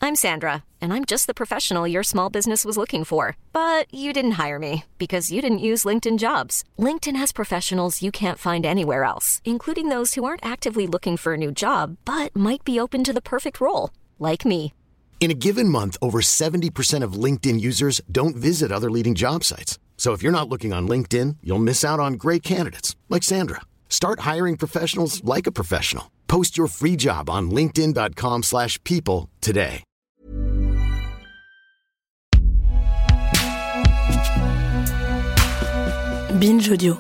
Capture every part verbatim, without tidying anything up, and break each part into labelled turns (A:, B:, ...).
A: I'm Sandra, and I'm just the professional your small business was looking for. But you didn't hire me because you didn't use LinkedIn Jobs. LinkedIn has professionals you can't find anywhere else, including those who aren't actively looking for a new job, but might be open to the perfect role, like me.
B: In a given month, over seventy percent of LinkedIn users don't visit other leading job sites. So if you're not looking on LinkedIn, you'll miss out on great candidates like Sandra. Start hiring professionals like a professional. Post your free job on linkedin.com slash people today.
C: Binge Audio.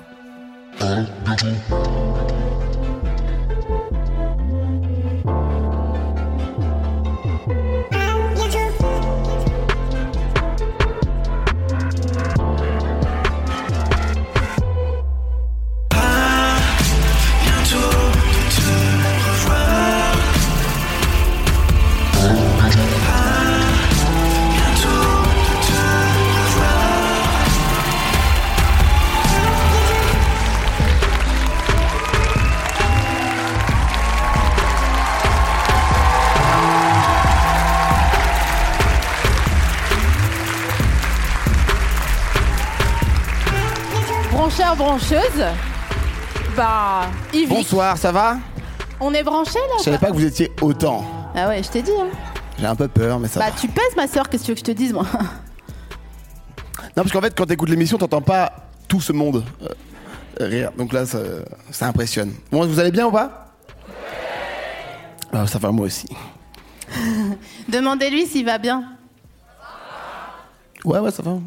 D: Brancheurs, brancheuses, bah, Yvick.
E: Bonsoir, ça va?
D: On est branchés là?
E: Je savais pas que vous étiez autant.
D: Ah ouais, je t'ai dit. Hein.
E: J'ai un peu peur, mais ça
D: bah,
E: va.
D: Bah tu pèses ma soeur, qu'est-ce que tu veux que je te dise moi?
E: Non, parce qu'en fait, quand t'écoutes l'émission, t'entends pas tout ce monde euh, rire. Donc là, ça, ça impressionne. Bon, vous allez bien ou pas? Ah, ça va, moi aussi.
D: Demandez-lui s'il va bien.
E: Ouais, ouais, ça va.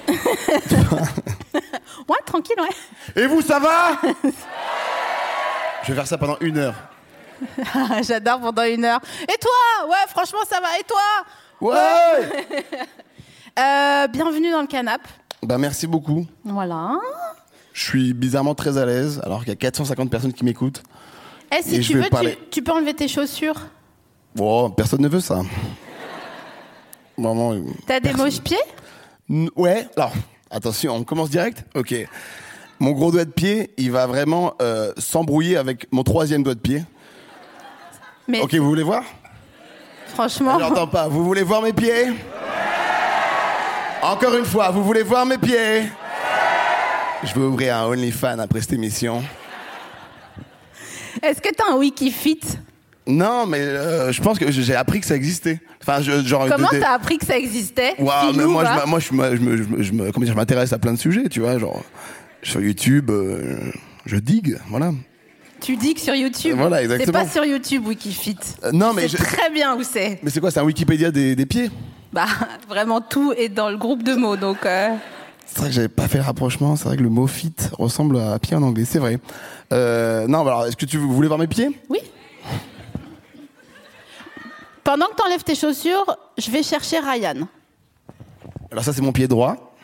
D: Ouais, tranquille, ouais.
E: Et vous, ça va? Je vais faire ça pendant une heure.
D: J'adore pendant une heure. Et toi? Ouais, franchement, ça va. Et toi?
E: Ouais,
D: euh, Bienvenue dans le canapé.
E: Bah, merci beaucoup.
D: Voilà.
E: Je suis bizarrement très à l'aise, alors qu'il y a quatre cent cinquante personnes qui m'écoutent.
D: Eh, si tu veux, tu, tu peux enlever tes chaussures.
E: Bon, personne ne veut ça. Vraiment.
D: T'as des moches-pieds?
E: N- Ouais, alors, attention, on commence direct? Ok. Mon gros doigt de pied, il va vraiment euh, s'embrouiller avec mon troisième doigt de pied.
D: Mais
E: ok, vous voulez voir?
D: Franchement...
E: Je n'entends pas. Vous voulez voir mes pieds? Encore une fois, vous voulez voir mes pieds? Je vais ouvrir un OnlyFans après cette émission.
D: Est-ce que t'as un Wikifit?
E: Non, mais euh, je pense que j'ai appris que ça existait. Enfin, je, genre,
D: Comment
E: de, de...
D: t'as appris que ça existait?
E: Wow, mais
D: nous,
E: moi,
D: va.
E: je, moi, je, je, me, je, me, je, me, comment dire, je m'intéresse à plein de sujets, tu vois, genre sur YouTube, euh, je digue, voilà.
D: Tu digues sur YouTube.
E: Voilà, exactement.
D: C'est pas sur YouTube Wikifit.
E: Euh, non, mais
D: c'est
E: je...
D: très bien où c'est.
E: Mais c'est quoi, c'est un Wikipédia des, des pieds?
D: Bah, vraiment tout est dans le groupe de mots, donc. Euh...
E: C'est vrai que j'avais pas fait le rapprochement. C'est vrai que le mot fit ressemble à pied en anglais, c'est vrai. Euh, non, alors, est-ce que tu vous voulez voir mes pieds?
D: Oui. Pendant que t'enlèves tes chaussures, je vais chercher Ryan.
E: Alors ça, c'est mon pied droit.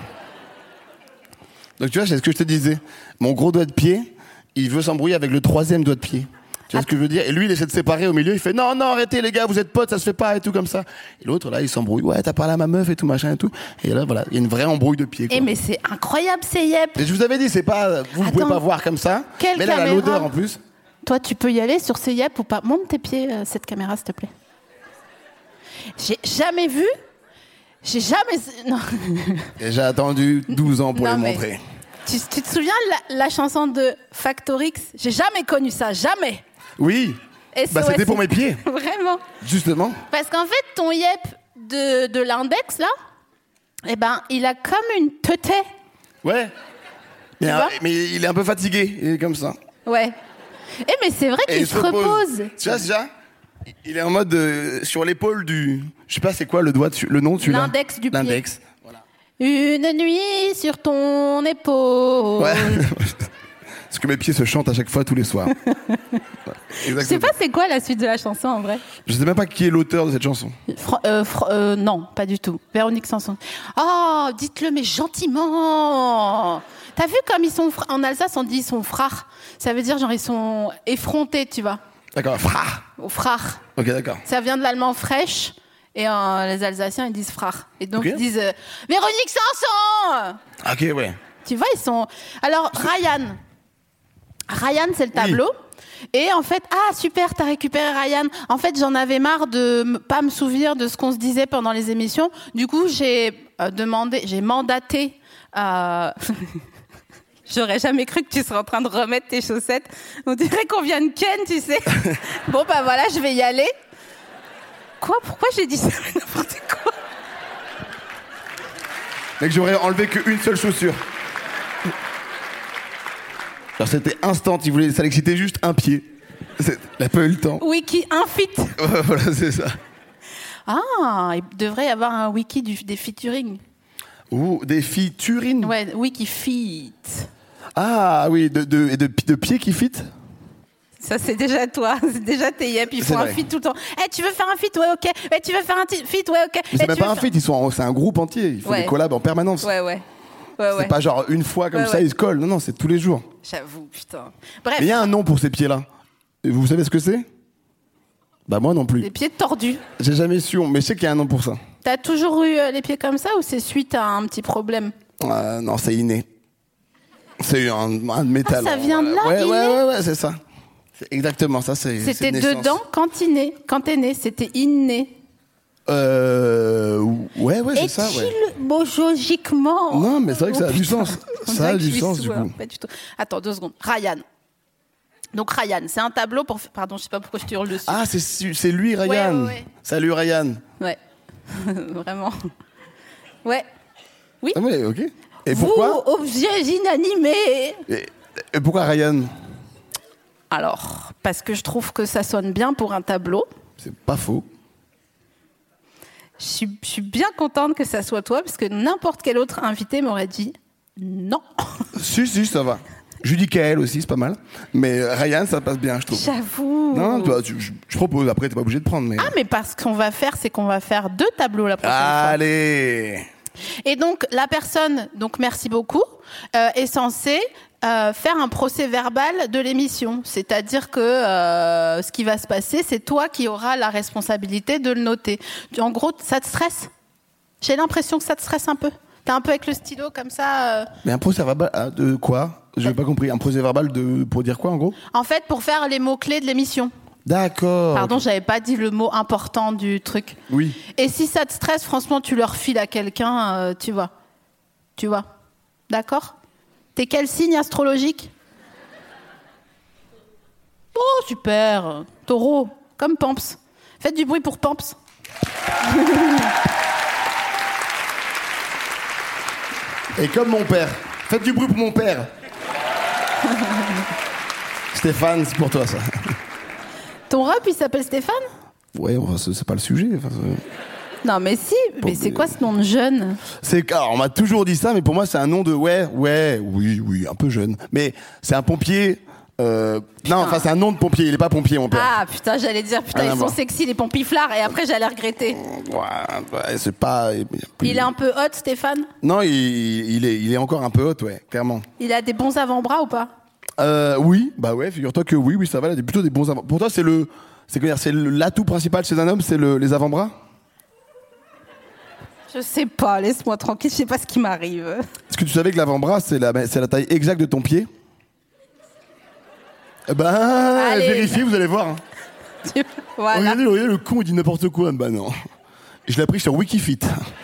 E: Donc tu vois, c'est ce que je te disais. Mon gros doigt de pied, il veut s'embrouiller avec le troisième doigt de pied. Tu vois ce que je veux dire? Et lui, il essaie de séparer au milieu. Il fait non, non, arrêtez les gars, vous êtes potes, ça se fait pas et tout comme ça. Et l'autre là, il s'embrouille. Ouais, t'as parlé à ma meuf et tout machin et tout. Et là, voilà, il y a une vraie embrouille de pied.
D: Eh mais c'est incroyable, c'est yep.
E: Et je vous avais dit, c'est pas, vous ne pouvez pas voir comme ça.
D: Quelle
E: mais là,
D: caméra?
E: elle a l'odeur en plus.
D: Toi, tu peux y aller sur ces yep ou pas? Monte tes pieds, euh, cette caméra, s'il te plaît. J'ai jamais vu. J'ai jamais. Non.
E: Et j'ai attendu douze ans pour
D: non,
E: le
D: mais...
E: montrer.
D: Tu, tu te souviens de la, la chanson de Factorix? J'ai jamais connu ça, jamais.
E: Oui.
D: S O S.
E: Bah c'était pour mes pieds.
D: Vraiment.
E: Justement.
D: Parce qu'en fait, ton yep de, de l'index, là, eh ben, il a comme une teuté.
E: Ouais. Mais, un, mais il est un peu fatigué, il est comme ça.
D: Ouais. Eh mais c'est vrai qu'il se repose. repose.
E: Tu vois, déjà, il est en mode euh, sur l'épaule du... Je sais pas c'est quoi le doigt, dessus, le nom celui-là.
D: L'index du pied.
E: L'index. Voilà.
D: Une nuit sur ton épaule.
E: Ouais. Parce que mes pieds se chantent à chaque fois, tous les soirs.
D: Je sais pas c'est quoi la suite de la chanson en vrai.
E: Je sais même pas qui est l'auteur de cette chanson.
D: Fra- euh, fra- euh, non, pas du tout. Véronique Sanson. Oh, dites-le mais gentiment. T'as vu comme ils sont fr- en Alsace on dit ils sont frères. Ça veut dire genre ils sont effrontés, tu vois.
E: D'accord, frère.
D: Au frère.
E: Ok, d'accord.
D: Ça vient de l'allemand fraîche et euh, les Alsaciens ils disent frère. Et donc
E: okay.
D: ils disent euh, Véronique Sanson.
E: Ok, ouais.
D: Tu vois ils sont. Alors Ryan. Ryan, c'est le tableau.
E: Oui.
D: Et en fait, ah super, t'as récupéré Ryan. En fait, j'en avais marre de m- pas me souvenir de ce qu'on se disait pendant les émissions. Du coup, j'ai euh, demandé, j'ai mandaté. Euh... J'aurais jamais cru que tu serais en train de remettre tes chaussettes. On dirait qu'on vient de Ken, tu sais. Bon bah voilà, je vais y aller. Quoi ? Pourquoi j'ai dit ça ? N'importe quoi.
E: Mec, j'aurais enlevé qu'une seule chaussure. Alors c'était instant, il voulait, ça l'excitait juste un pied. C'est, il a pas eu le temps.
D: Wiki infit.
E: Ouais, voilà, c'est ça.
D: Ah, il devrait y avoir un wiki du, des featuring.
E: Ou des featuring.
D: Ouais, wiki fit.
E: Ah oui, de, de, et de, de pieds qui fit.
D: Ça, c'est déjà toi. C'est déjà tes yep. Ils
E: C'est
D: font un
E: vrai.
D: feat tout le temps. Eh, hey, tu veux faire un feat ? Ouais, ok. Eh, hey, tu veux faire un t- feat ? Ouais, ok.
E: Mais
D: Eh,
E: c'est même
D: tu
E: pas
D: veux
E: un
D: faire-
E: feat, ils sont en- c'est un groupe entier. Ils font
D: Ouais.
E: des collabs en permanence.
D: Ouais, ouais. Ouais,
E: C'est
D: ouais.
E: pas genre une fois comme
D: Ouais,
E: ça,
D: ouais.
E: ils se collent. Non, non, c'est tous les jours.
D: J'avoue, putain. Bref,
E: Mais il y a un nom pour ces pieds-là. Et vous savez ce que c'est ? Bah moi non plus.
D: les pieds tordus.
E: J'ai jamais su, mais je sais qu'il y a un nom pour ça.
D: T'as toujours eu euh, les pieds comme ça ou c'est suite à un petit problème ?
E: Euh, non, c'est inné. C'est un, un de mes
D: Ah,
E: talents.
D: ça vient de là,
E: Ouais,
D: inné
E: ouais, ouais, ouais, c'est ça. C'est exactement ça. C'est,
D: C'était
E: c'est de naissance.
D: dedans quand t'es né. Quand t'es né, c'était inné.
E: Euh, ouais, ouais, c'est ça,
D: Est-il
E: ouais.
D: biologiquement ?
E: Non, mais c'est vrai que ça a
D: Oh,
E: du
D: putain.
E: sens.
D: On
E: Ça
D: dirait
E: a
D: que
E: du
D: je suis
E: sens, du
D: sourde.
E: coup.
D: Pas du tout. Attends, deux secondes. Ryan. Donc Ryan, c'est un tableau pour... Pardon, je sais pas pourquoi je te hurle dessus.
E: Ah, c'est, su- c'est lui, Ryan.
D: Ouais, ouais, ouais.
E: Salut, Ryan.
D: Ouais. Vraiment. Ouais. Oui.
E: Ah ouais, ok. Et
D: Vous,
E: pourquoi
D: objets inanimés.
E: et, et pourquoi Ryan?
D: Alors, parce que je trouve que ça sonne bien pour un tableau.
E: C'est pas faux.
D: Je suis, je suis bien contente que ça soit toi, parce que n'importe quel autre invité m'aurait dit non.
E: Si, si, ça va. Judy Kael aussi, c'est pas mal. Mais euh, Ryan, ça passe bien, je trouve.
D: J'avoue.
E: Non, tu vois, tu- je, je propose. Après, t'es pas obligé de prendre. Mais...
D: Ah, mais parce qu'on va faire, c'est qu'on va faire deux tableaux la prochaine fois.
E: Allez.
D: Et donc, la personne, donc merci beaucoup, euh, est censée euh, faire un procès verbal de l'émission. C'est-à-dire que euh, ce qui va se passer, c'est toi qui auras la responsabilité de le noter. En gros, ça te stresse ? J'ai l'impression que ça te stresse un peu. T'es un peu avec le stylo comme ça. euh.
E: Mais un procès verbal ah, de quoi? Je n'ai pas compris. Un procès verbal de pour dire quoi, en gros?
D: En fait, pour faire les mots-clés de l'émission.
E: D'accord.
D: Pardon, j'avais pas dit le mot important du truc.
E: Oui.
D: Et si ça te stresse, franchement, tu le refiles à quelqu'un, euh, tu vois. Tu vois. D'accord ? T'es quel signe astrologique ? Oh, super. Taureau, comme Pamps. Faites du bruit pour Pamps.
E: Et comme mon père. Faites du bruit pour mon père. Stéphane, c'est pour toi, ça.
D: Ton rap, il s'appelle Stéphane ?
E: Ouais, enfin, c'est, c'est pas le sujet. Enfin, c'est...
D: Non, mais si. Mais c'est quoi ce nom de jeune ?
E: C'est, alors, on m'a toujours dit ça, mais pour moi, c'est un nom de ouais, ouais, oui, oui, un peu jeune. Mais c'est un pompier. Euh, non, enfin, c'est un nom de pompier. Il est pas pompier, mon père.
D: Ah, putain, j'allais dire, putain,
E: Rien à
D: ils sont
E: voir.
D: sexy, les pompiflards, et après, j'allais regretter.
E: Ouais, ouais, c'est pas.
D: Il est un peu hot, Stéphane ?
E: Non, il, il est, il est encore un peu hot, ouais, clairement.
D: Il a des bons avant-bras ou pas ?
E: Euh, oui, bah ouais, figure-toi que oui, oui, ça va. Il a plutôt des bons avant. Pour toi, c'est le, c'est quoi dire, c'est le- l'atout principal chez un homme, c'est le, les avant-bras.
D: Je sais pas, laisse-moi tranquille, je sais pas ce qui m'arrive.
E: Est-ce que tu savais que l'avant-bras, c'est la, c'est la taille exacte de ton pied? Eh ben,
D: Allez.
E: vérifiez, vous allez voir. Hein.
D: Voilà.
E: Regardez, regardez, le con, il dit n'importe quoi. Bah non. Je l'ai appris sur Wikifit.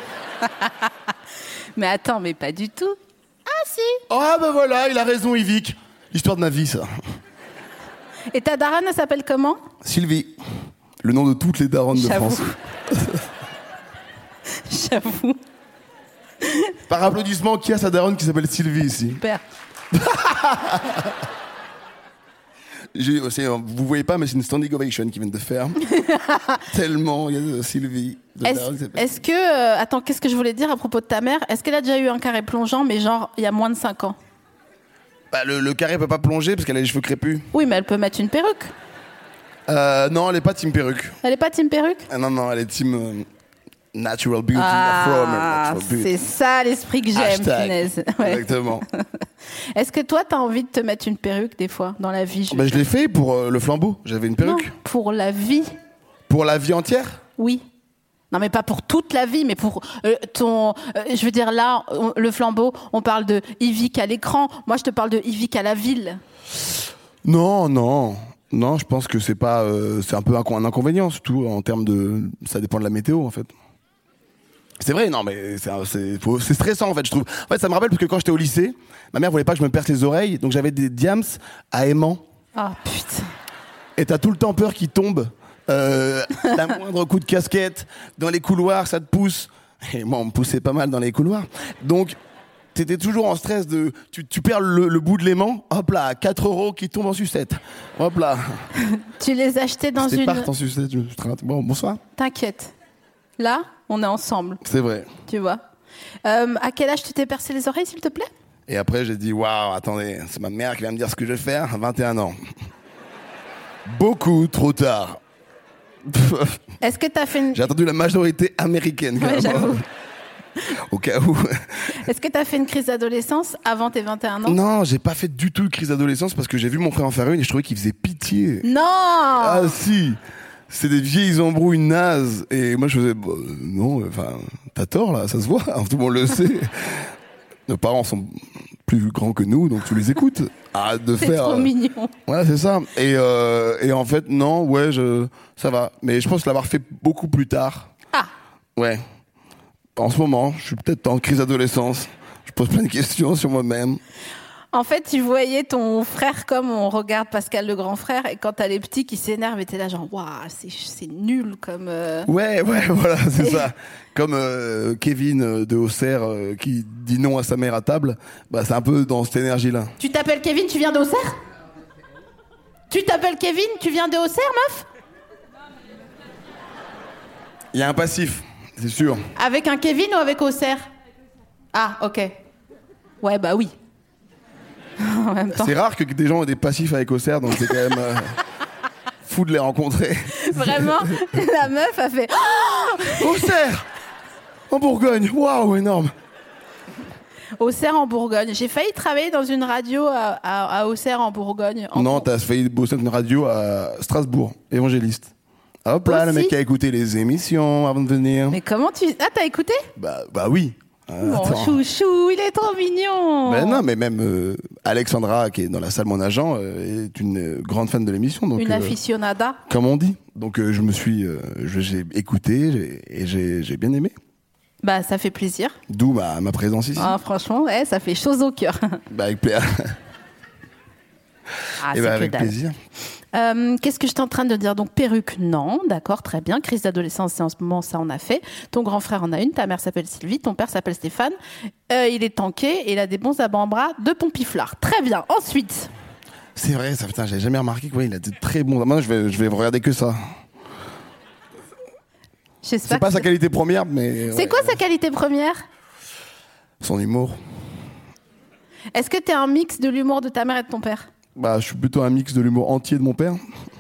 D: Mais attends, mais pas du tout. Ah si.
E: Ah ben voilà, il a raison, Yvick. L'histoire de ma vie, ça.
D: Et ta daronne, elle s'appelle comment ?
E: Sylvie. Le nom de toutes les daronnes de
D: J'avoue.
E: France.
D: J'avoue.
E: Par applaudissement, qui a sa daronne qui s'appelle Sylvie ici?
D: Super.
E: J'ai, c'est, vous voyez pas, mais c'est une standing ovation qu'ils viennent de faire. Tellement, il y a de Sylvie. De daronne qui
D: Est-ce,
E: s'appelle-
D: est-ce que... euh, attends, qu'est-ce que je voulais dire à propos de ta mère ? Est-ce qu'elle a déjà eu un carré plongeant, mais genre, il y a moins de cinq ans ?
E: Bah, le, le carré peut pas plonger parce qu'elle a les cheveux crépus.
D: Oui, mais elle peut mettre une perruque.
E: Euh, non, elle est pas team perruque.
D: Elle est pas team perruque ?
E: Ah, non, non, elle est team euh, natural beauty.
D: Ah,
E: afro, natural beauty.
D: c'est ça l'esprit que j'aime,
E: Hashtag.
D: punaise. Ouais.
E: Exactement.
D: Est-ce que toi, t'as envie de te mettre une perruque des fois, dans la vie ?
E: Bah, je l'ai fait pour euh, le flambeau. J'avais une perruque.
D: Non, pour la vie,
E: Pour la vie entière.
D: oui. Non, mais pas pour toute la vie, mais pour euh, ton... euh, je veux dire, là, on- le flambeau, on parle de Yvick à l'écran. Moi, je te parle de Yvick à la ville.
E: Non, non. Non, je pense que c'est pas, euh, c'est un peu un, un inconvénient, surtout en termes de, ça dépend de la météo en fait. C'est vrai, non, mais c'est, c'est, faut, c'est stressant en fait, je trouve. En fait, ça me rappelle parce que quand j'étais au lycée, ma mère voulait pas que je me perce les oreilles, donc j'avais des diams à aimant.
D: Ah oh, putain.
E: Et t'as tout le temps peur qu'ils tombent. Euh, d'un moindre coup de casquette, dans les couloirs, ça te pousse. Et moi, on me poussait pas mal dans les couloirs. Donc, t'étais toujours en stress de... Tu, tu perds le, le bout de l'aimant, hop là, quatre euros qui tombent en sucette. Hop là.
D: Tu les achetais dans
E: C'était
D: une...
E: part en sucette. Je... Bon, bonsoir.
D: T'inquiète. Là, on est ensemble.
E: C'est vrai.
D: Tu vois. Euh, à quel âge tu t'es percé les oreilles, s'il te plaît ?
E: Et après, j'ai dit, waouh, attendez, c'est ma mère qui va me dire ce que je vais faire. vingt et un ans. Beaucoup trop tard.
D: Est-ce que t'as fait une...
E: J'ai attendu la majorité américaine.
D: Ouais, j'avoue.
E: Au cas où.
D: Est-ce que t'as fait une crise d'adolescence avant tes vingt et un ans ?
E: Non, j'ai pas fait du tout de crise d'adolescence parce que j'ai vu mon frère en faire une et je trouvais qu'il faisait pitié.
D: Non.
E: Ah si. C'est des vieilles embrouilles nazes. Et moi je faisais, bah, non, enfin, t'as tort là, ça se voit, tout le monde le sait. Nos parents sont plus grands que nous, donc tu les écoutes. Arrête de
D: c'est
E: faire.
D: trop
E: euh...
D: mignon.
E: Voilà, c'est ça. Et, euh, et en fait, non, ouais, je, ça va. Mais je pense l'avoir fait beaucoup plus tard.
D: Ah.
E: Ouais. En ce moment, je suis peut-être en crise d'adolescence. Je pose plein de questions sur moi-même.
D: En fait, tu voyais ton frère comme on regarde Pascal le grand frère, et quand t'as les petits qui s'énervent, et t'es là genre, waouh, c'est, c'est nul comme. Euh...
E: Ouais, ouais, voilà, c'est ça. Comme euh, Kevin de Auxerre euh, qui dit non à sa mère à table, bah c'est un peu dans cette énergie-là.
D: Tu t'appelles Kevin, tu viens d'Auxerre ? Tu t'appelles Kevin, tu viens de Auxerre, meuf ?
E: Il y a un passif, c'est sûr.
D: Avec un Kevin ou avec Auxerre ? Ah, ok. Ouais, bah oui. En même temps.
E: C'est rare que des gens aient des passifs avec Auxerre, donc c'est quand même euh, fou de les rencontrer.
D: Vraiment, la meuf a fait oh
E: Auxerre en Bourgogne, waouh, énorme.
D: Auxerre en Bourgogne. J'ai failli travailler dans une radio à, à, à Auxerre en Bourgogne. En
E: non,
D: Bourg...
E: t'as failli bosser dans une radio à Strasbourg, évangéliste. Hop là,
D: aussi.
E: le mec qui a écouté les émissions avant de venir.
D: Mais comment tu... Ah, t'as écouté ?
E: Bah, bah oui.
D: Mon chouchou, il est trop mignon.
E: Ben non, mais même euh, Alexandra, qui est dans la salle Mon Agent, euh, est une euh, grande fan de l'émission. Donc,
D: une
E: euh,
D: aficionada.
E: Comme on dit. Donc euh, je me suis, euh, je, j'ai écouté j'ai, et j'ai, j'ai bien aimé.
D: Bah, ça fait plaisir.
E: D'où ma, ma présence ici.
D: Ah, franchement, ouais, ça fait chose au cœur.
E: Bah, avec plaisir.
D: Ah,
E: et
D: c'est
E: bah,
D: que
E: avec
D: dalle.
E: plaisir.
D: Euh, qu'est-ce que j'étais en train de dire ? Donc, perruque, non, d'accord, très bien. Crise d'adolescence, c'est en ce moment, ça, on a fait. Ton grand frère en a une, ta mère s'appelle Sylvie, ton père s'appelle Stéphane. Euh, il est tanké et il a des bons avant-bras de Pompiflard. Très bien. Ensuite.
E: C'est vrai, ça, putain, j'avais jamais remarqué qu'il ouais, a de très bons. Moi, je vais, je vais regarder que ça.
D: J'espère
E: C'est pas
D: que
E: sa qualité première, mais.
D: C'est
E: ouais.
D: quoi sa qualité première ?
E: Son humour.
D: Est-ce que t'es un mix de l'humour de ta mère et de ton père ?
E: Bah, je suis plutôt un mix de l'humour entier de mon père.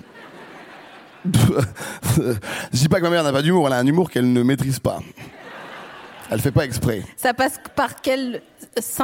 E: Je dis pas que ma mère n'a pas d'humour, elle a un humour qu'elle ne maîtrise pas. Elle fait pas exprès.
D: Ça passe par quel symptôme ?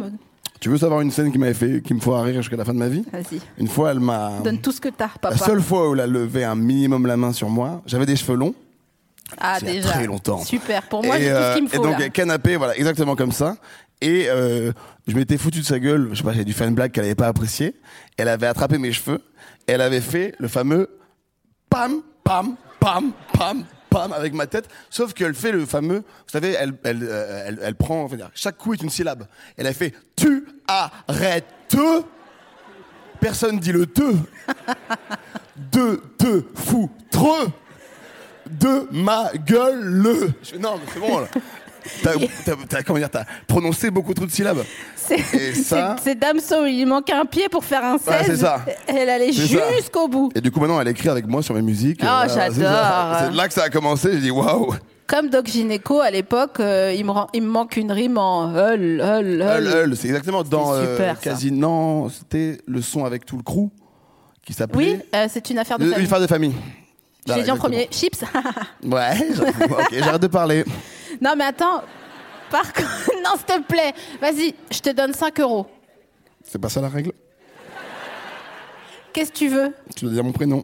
E: Tu veux savoir une scène qui m'avait fait, qui me fera rire jusqu'à la fin de ma vie ?
D: Vas-y.
E: Une fois, elle m'a.
D: Donne tout ce que t'as, papa.
E: La seule fois où elle a levé un minimum la main sur moi, j'avais des cheveux longs.
D: Ah,
E: il y a
D: déjà.
E: très longtemps.
D: Super. Pour moi,
E: et,
D: j'ai tout ce qu'il me
E: euh,
D: faut.
E: et donc,
D: là.
E: canapé, voilà, exactement comme ça. Et euh, je m'étais foutu de sa gueule. Je sais pas, j'ai dû faire une blague qu'elle avait pas appréciée. Elle avait attrapé mes cheveux. Et elle avait fait le fameux pam, pam, pam, pam, pam avec ma tête. Sauf qu'elle fait le fameux, vous savez, elle, elle, euh, elle, elle prend, enfin, chaque coup est une syllabe. Elle a fait tu arrêtes. Personne dit le te. De te foutre de ma gueule le. Je fais, non, mais c'est bon là. T'as, t'as, t'as, comment dire, t'as prononcé beaucoup trop de syllabes.
D: C'est,
E: Et ça-
D: c'est, c'est Damso, il lui manquait un pied pour faire un seize.
E: Ouais, c'est ça.
D: Elle allait
E: C'est ça.
D: jusqu'au bout.
E: Et du coup, maintenant, elle écrit avec moi sur mes musiques.
D: Oh,
E: Euh,
D: j'adore.
E: C'est, ça. C'est là que ça a commencé. J'ai dit waouh.
D: Comme Doc Gynéco, à l'époque, euh, il, me rend- il me manque une rime en hul, hul,
E: Hull,
D: hul.
E: Hull, c'est exactement dans
D: C'est
E: euh,
D: super, ça.
E: quasi. Non, c'était le son avec tout le crew qui s'appelait.
D: Oui, euh, c'est une affaire de
E: Le-
D: famille.
E: Une affaire de famille.
D: Je l'ai
E: Voilà,
D: dit en
E: exactement.
D: premier. Chips.
E: Ouais, j'avoue. Ok, j'arrête de parler.
D: Non, mais attends. Par contre, non, s'il te plaît. Vas-y, je te donne cinq euros.
E: C'est pas ça la règle.
D: Qu'est-ce que tu veux ?
E: Tu dois dire mon prénom.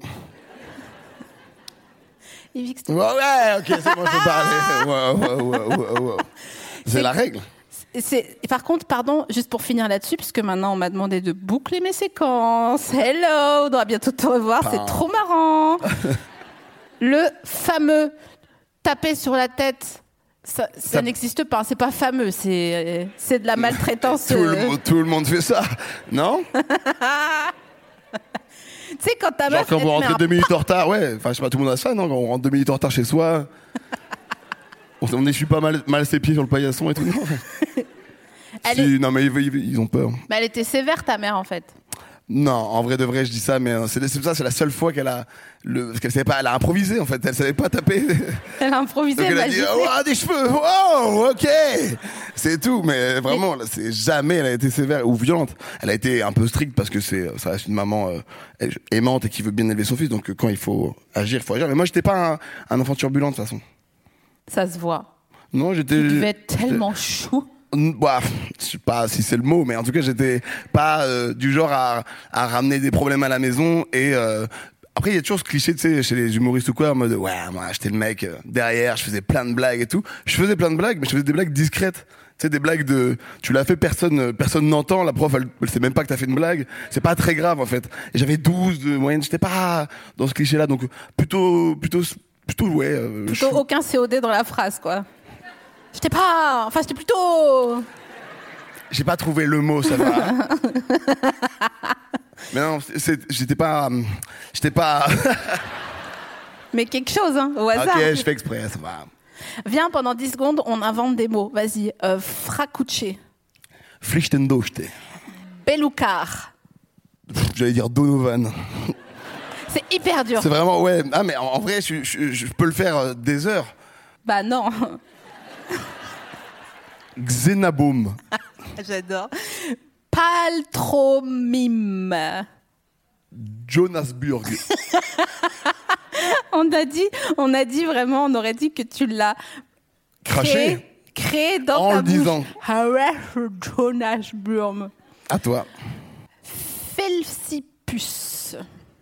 D: Yvick,
E: Ouais, ouais, ok, c'est bon, je peux parler. Ouais, ouais, ouais, ouais, ouais. C'est la règle.
D: c'est, par contre, pardon, juste pour finir là-dessus, puisque maintenant on m'a demandé de boucler mes séquences. Hello, on doit bientôt te revoir, c'est trop marrant. Le fameux taper sur la tête, ça, ça, ça n'existe pas, c'est pas fameux, c'est, c'est de la maltraitance.
E: tout, le, euh... tout le monde fait ça, non?
D: Tu sais, quand ta
E: Genre
D: meuf,
E: quand vous rentrez deux minutes
D: pas...
E: en retard, ouais, enfin je sais pas, tout le monde a ça, non? Quand on rentre deux minutes en retard chez soi, on, on essuie pas mal, mal ses pieds sur le paillasson et tout, non? Si, est... Non mais ils, ils ont peur.
D: Mais elle était sévère, ta mère, en fait.
E: Non, en vrai de vrai, je dis ça, mais c'est, c'est ça, c'est la seule fois qu'elle a, le, parce qu'elle savait pas, elle a improvisé en fait, elle savait pas taper.
D: Elle a improvisé.
E: Donc elle a dit, oh, des cheveux, oh, ok, c'est tout, mais vraiment, là, c'est jamais, elle a été sévère ou violente. Elle a été un peu stricte parce que c'est, ça reste une maman euh, aimante et qui veut bien élever son fils, donc quand il faut agir, il faut agir. Mais moi, j'étais pas un, un enfant turbulent de toute façon.
D: Ça se voit.
E: Non, j'étais.
D: Tu devais être tellement chou.
E: Bah, je sais pas si c'est le mot, mais en tout cas, j'étais pas euh, du genre à, à ramener des problèmes à la maison. Et euh, après, il y a toujours ce cliché, tu sais, chez les humoristes ou quoi, en mode ouais, moi, j'étais le mec euh, derrière, je faisais plein de blagues et tout. Je faisais plein de blagues, mais je faisais des blagues discrètes. Tu sais, des blagues de, tu l'as fait, personne, personne n'entend. La prof, elle, elle sait même pas que t'as fait une blague. C'est pas très grave en fait. Et j'avais douze de moyenne. J'étais pas dans ce cliché-là, donc plutôt, plutôt, plutôt ouais. Euh,
D: plutôt je... aucun C O D dans la phrase, quoi. J'étais pas... Enfin, j'étais plutôt...
E: J'ai pas trouvé le mot, ça va. Mais non, c'est, j'étais pas... J'étais pas...
D: Mais quelque chose, hein, au hasard.
E: Ok, je fais exprès, ça va.
D: Viens, pendant dix secondes, on invente des mots. Vas-y. Euh, Fracucce.
E: Pflichtendochte.
D: Belucar.
E: J'allais dire Donovan.
D: C'est hyper dur.
E: C'est vraiment... Ouais. Ah, mais en, en vrai, je, je, je peux le faire des heures.
D: Bah non.
E: Xénabaum.
D: J'adore. Paltromime.
E: Jonasburg.
D: on a dit, on a dit vraiment, on aurait dit que tu l'as
E: craché,
D: créé, créé dans
E: en
D: ta
E: le disant.
D: Jonasburg.
E: À toi.
D: Felsipus.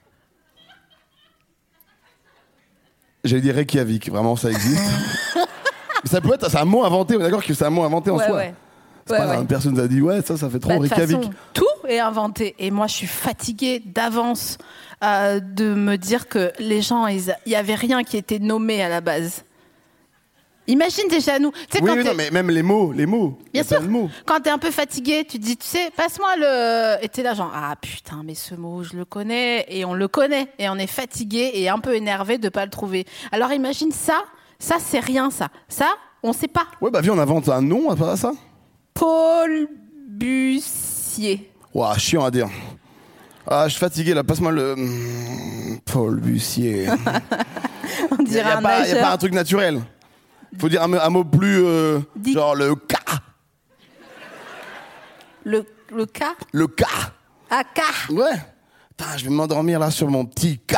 E: J'allais dire Reykjavik, vraiment ça existe. Ça peut être, c'est un mot inventé, on est d'accord que c'est un mot inventé en
D: ouais,
E: soi.
D: Ouais.
E: C'est
D: ouais,
E: pas
D: ouais.
E: Une personne nous a dit ouais ça ça fait trop
D: bah,
E: Reykjavik.
D: Façon, tout est inventé et moi je suis fatiguée d'avance euh, de me dire que les gens il y avait rien qui était nommé à la base. Imagine déjà nous. Tu sais,
E: oui,
D: quand
E: oui non, mais même les mots, les mots.
D: Bien sûr.
E: Mots.
D: Quand t'es un peu fatigué, tu te dis, tu sais, passe-moi le. Et t'es là genre ah putain mais ce mot je le connais et on le connaît et on est fatigué et un peu énervé de pas le trouver. Alors imagine ça, ça c'est rien ça, ça on sait pas.
E: Ouais bah viens on invente un nom à part ça.
D: Paul Bussier.
E: Ouah chiant à dire. Ah je suis fatigué là, passe-moi le Paul Bussier.
D: On dirait y a, y a
E: un
D: pas,
E: y a pas un truc naturel. Faut dire un, un mot plus euh, genre le K.
D: Le le K.
E: Le K.
D: Ah K.
E: Ouais. Putain, je vais m'endormir là sur mon petit K.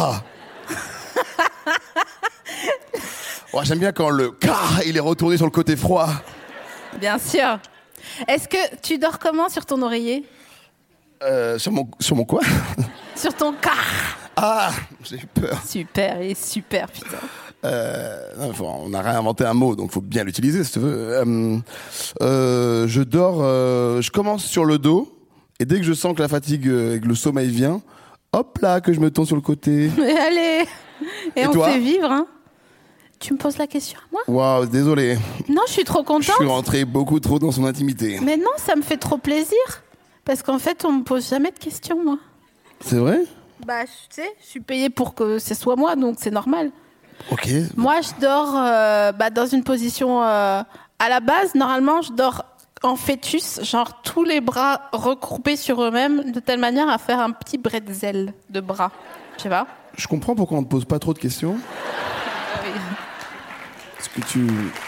E: Ouais, j'aime bien quand le K il est retourné sur le côté froid.
D: Bien sûr. Est-ce que tu dors comment sur ton oreiller?
E: Euh, sur mon sur mon quoi?
D: Sur ton K.
E: Ah, j'ai eu peur.
D: Super, et super putain.
E: Euh, on a réinventé un mot, donc faut bien l'utiliser si tu veux. Euh, euh, je dors, euh, je commence sur le dos, et dès que je sens que la fatigue et que le sommeil vient, hop là, que je me tourne sur le côté.
D: Et allez, et, et on
E: toi
D: fait vivre, hein. Tu me poses la question à moi?
E: Waouh, désolé.
D: Non, je suis trop contente.
E: Je suis rentré beaucoup trop dans son intimité.
D: Mais non, ça me fait trop plaisir, parce qu'en fait, on me pose jamais de questions, moi.
E: C'est vrai?
D: Bah, tu sais, je suis payée pour que ce soit moi, donc c'est normal.
E: Ok.
D: Moi, je dors euh, bah, dans une position... Euh, à la base, normalement, je dors en fœtus, genre tous les bras regroupés sur eux-mêmes, de telle manière à faire un petit bretzel de bras. Je sais pas.
E: Je comprends pourquoi on ne te pose pas trop de questions.
D: Oui.
E: Parce que tu...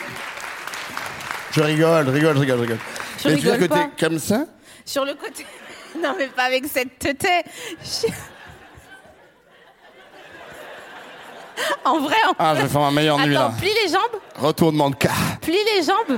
E: Je rigole, je rigole, je rigole, je rigole.
D: Je
E: Mais
D: rigole
E: tu veux dire
D: pas.
E: que t'es comme ça?
D: Sur le côté... Non, mais pas avec cette tête. Je... En vrai, en
E: Ah, je vais faire ma meilleure nuit là.
D: Attends, plie les jambes.
E: Retournement de K.
D: Plie les jambes.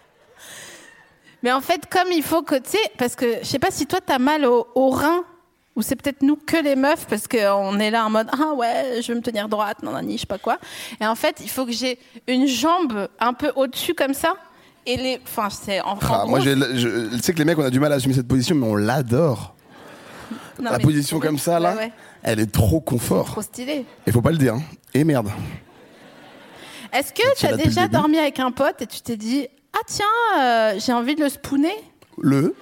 D: Mais en fait, comme il faut que, tu sais, parce que je sais pas si toi t'as mal au, au rein Ou c'est peut-être nous que les meufs parce qu'on est là en mode ah ouais je veux me tenir droite, non non je sais pas quoi. Et en fait il faut que j'ai une jambe un peu au-dessus comme ça et les, enfin c'est en,
E: ah,
D: en gros,
E: moi je, je, je sais que les mecs on a du mal à assumer cette position mais on l'adore. Non, la position comme ça là, ouais, ouais. Elle est trop confort.
D: C'est trop stylé.
E: Il faut pas le dire. Hein. Et merde.
D: Est-ce que tu as déjà dormi avec un pote et tu t'es dit ah tiens euh, j'ai envie de le spooner?
E: Le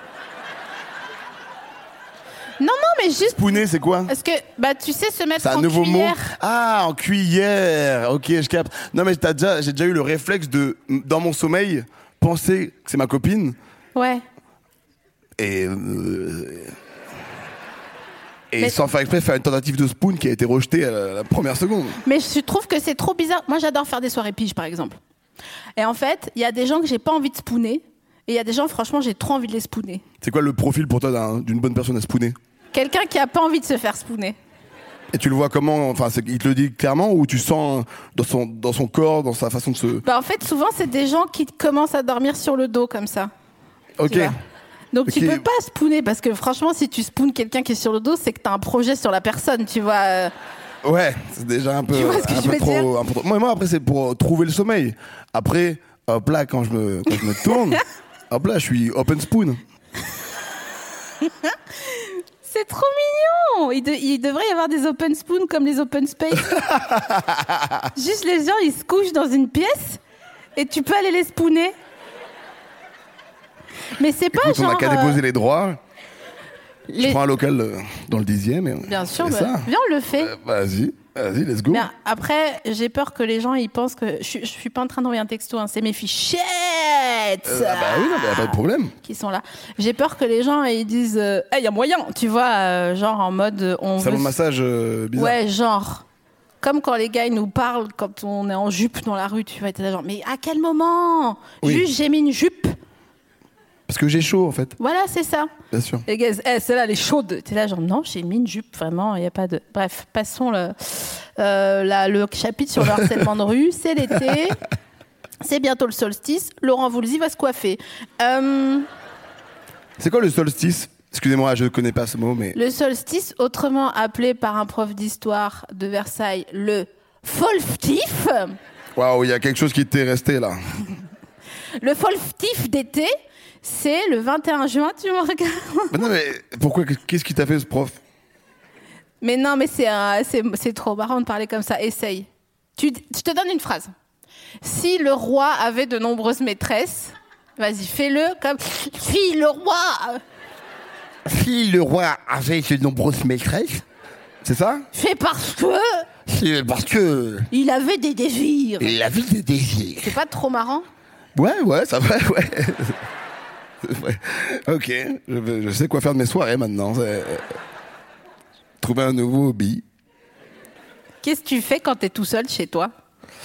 D: Non, non, mais juste...
E: Spooner, c'est quoi?
D: Parce que, bah, tu sais, se mettre
E: c'est un
D: en
E: nouveau
D: cuillère.
E: Mot. Ah, en cuillère. Ok, je capte. Non, mais t'as déjà, j'ai déjà eu le réflexe de, dans mon sommeil, penser que c'est ma copine.
D: Ouais.
E: Et... Euh, et
D: mais...
E: sans faire exprès, faire une tentative de spoon qui a été rejetée à la, la première seconde.
D: Mais je trouve que c'est trop bizarre. Moi, j'adore faire des soirées piges, par exemple. Et en fait, il y a des gens que j'ai pas envie de spooner. Et il y a des gens, franchement, j'ai trop envie de les spooner. C'est
E: quoi le profil pour toi d'un, d'une bonne personne à spooner?
D: Quelqu'un qui a pas envie de se faire spooner.
E: Et tu le vois comment? Enfin, c'est, il te le dit clairement ou tu sens dans son, dans son corps, dans sa façon de se...
D: Bah, en fait, souvent, c'est des gens qui commencent à dormir sur le dos, comme ça.
E: Ok.
D: Donc,
E: okay.
D: tu peux pas spooner, parce que franchement, si tu spoones quelqu'un qui est sur le dos, c'est que t'as un projet sur la personne, tu vois.
E: Ouais, c'est déjà un peu,
D: tu vois ce que
E: un
D: je
E: peu
D: veux
E: trop,
D: dire
E: un peu trop... Moi, moi, après, c'est pour trouver le sommeil. Après, hop là, quand je me, quand je me tourne... Hop là, je suis open spoon.
D: C'est trop mignon. Il, de, il devrait y avoir des open spoon comme les open space. Juste les gens, ils se couchent dans une pièce et tu peux aller les spooner. Mais c'est pas
E: Écoute,
D: genre...
E: on n'a qu'à
D: euh...
E: déposer les droits.
D: Les...
E: Je prends un local euh, dans le dixième. Et...
D: Bien sûr, bah,
E: ça.
D: viens, on le fait.
E: Euh, vas-y. Vas-y, let's go.
D: Mais après, j'ai peur que les gens ils pensent que je, je suis pas en train d'envoyer un texto, hein, c'est mes fichettes.
E: Euh, ah bah oui, non, mais y a pas de problème.
D: Qui sont là. J'ai peur que les gens ils disent, il euh, hey, y a moyen, tu vois, euh, genre en mode on.
E: Salon
D: veut...
E: de massage euh, bizarre.
D: Ouais, genre. Comme quand les gars ils nous parlent quand on est en jupe dans la rue, tu vois, t'es là genre, mais à quel moment? Oui. Juste j'ai mis une jupe.
E: Parce que j'ai chaud en fait.
D: Voilà, c'est ça.
E: Bien sûr.
D: Les gars, hey, celle-là, elle est chaude. T'es là, genre, non, j'ai mis une jupe, vraiment, il n'y a pas de. Bref, passons le, euh, la, le chapitre sur le harcèlement de rue. C'est l'été. C'est bientôt le solstice. Laurent Voulzy va se coiffer. Euh...
E: C'est quoi le solstice? Excusez-moi, je ne connais pas ce mot, mais.
D: Le solstice, autrement appelé par un prof d'histoire de Versailles le Folftif.
E: Waouh, il y a quelque chose qui t'est resté là.
D: Le Folftif d'été. C'est le vingt et un juin, tu me regardes.
E: Mais non, mais pourquoi? Qu'est-ce qui t'a fait ce prof?
D: Mais non, mais c'est, un, c'est, c'est trop marrant de parler comme ça. Essaye. Tu, je te donne une phrase. Si le roi avait de nombreuses maîtresses, vas-y, fais-le comme... Si le roi...
E: Si le roi avait de nombreuses maîtresses, c'est ça?
D: Fais parce que...
E: C'est parce que...
D: Il avait des désirs.
E: Il avait des désirs.
D: C'est pas trop marrant?
E: Ouais, ouais, ça va, ouais. Ouais. Ok, je, je sais quoi faire de mes soirées maintenant. C'est... Trouver un nouveau hobby.
D: Qu'est-ce que tu fais quand t'es tout seul chez toi?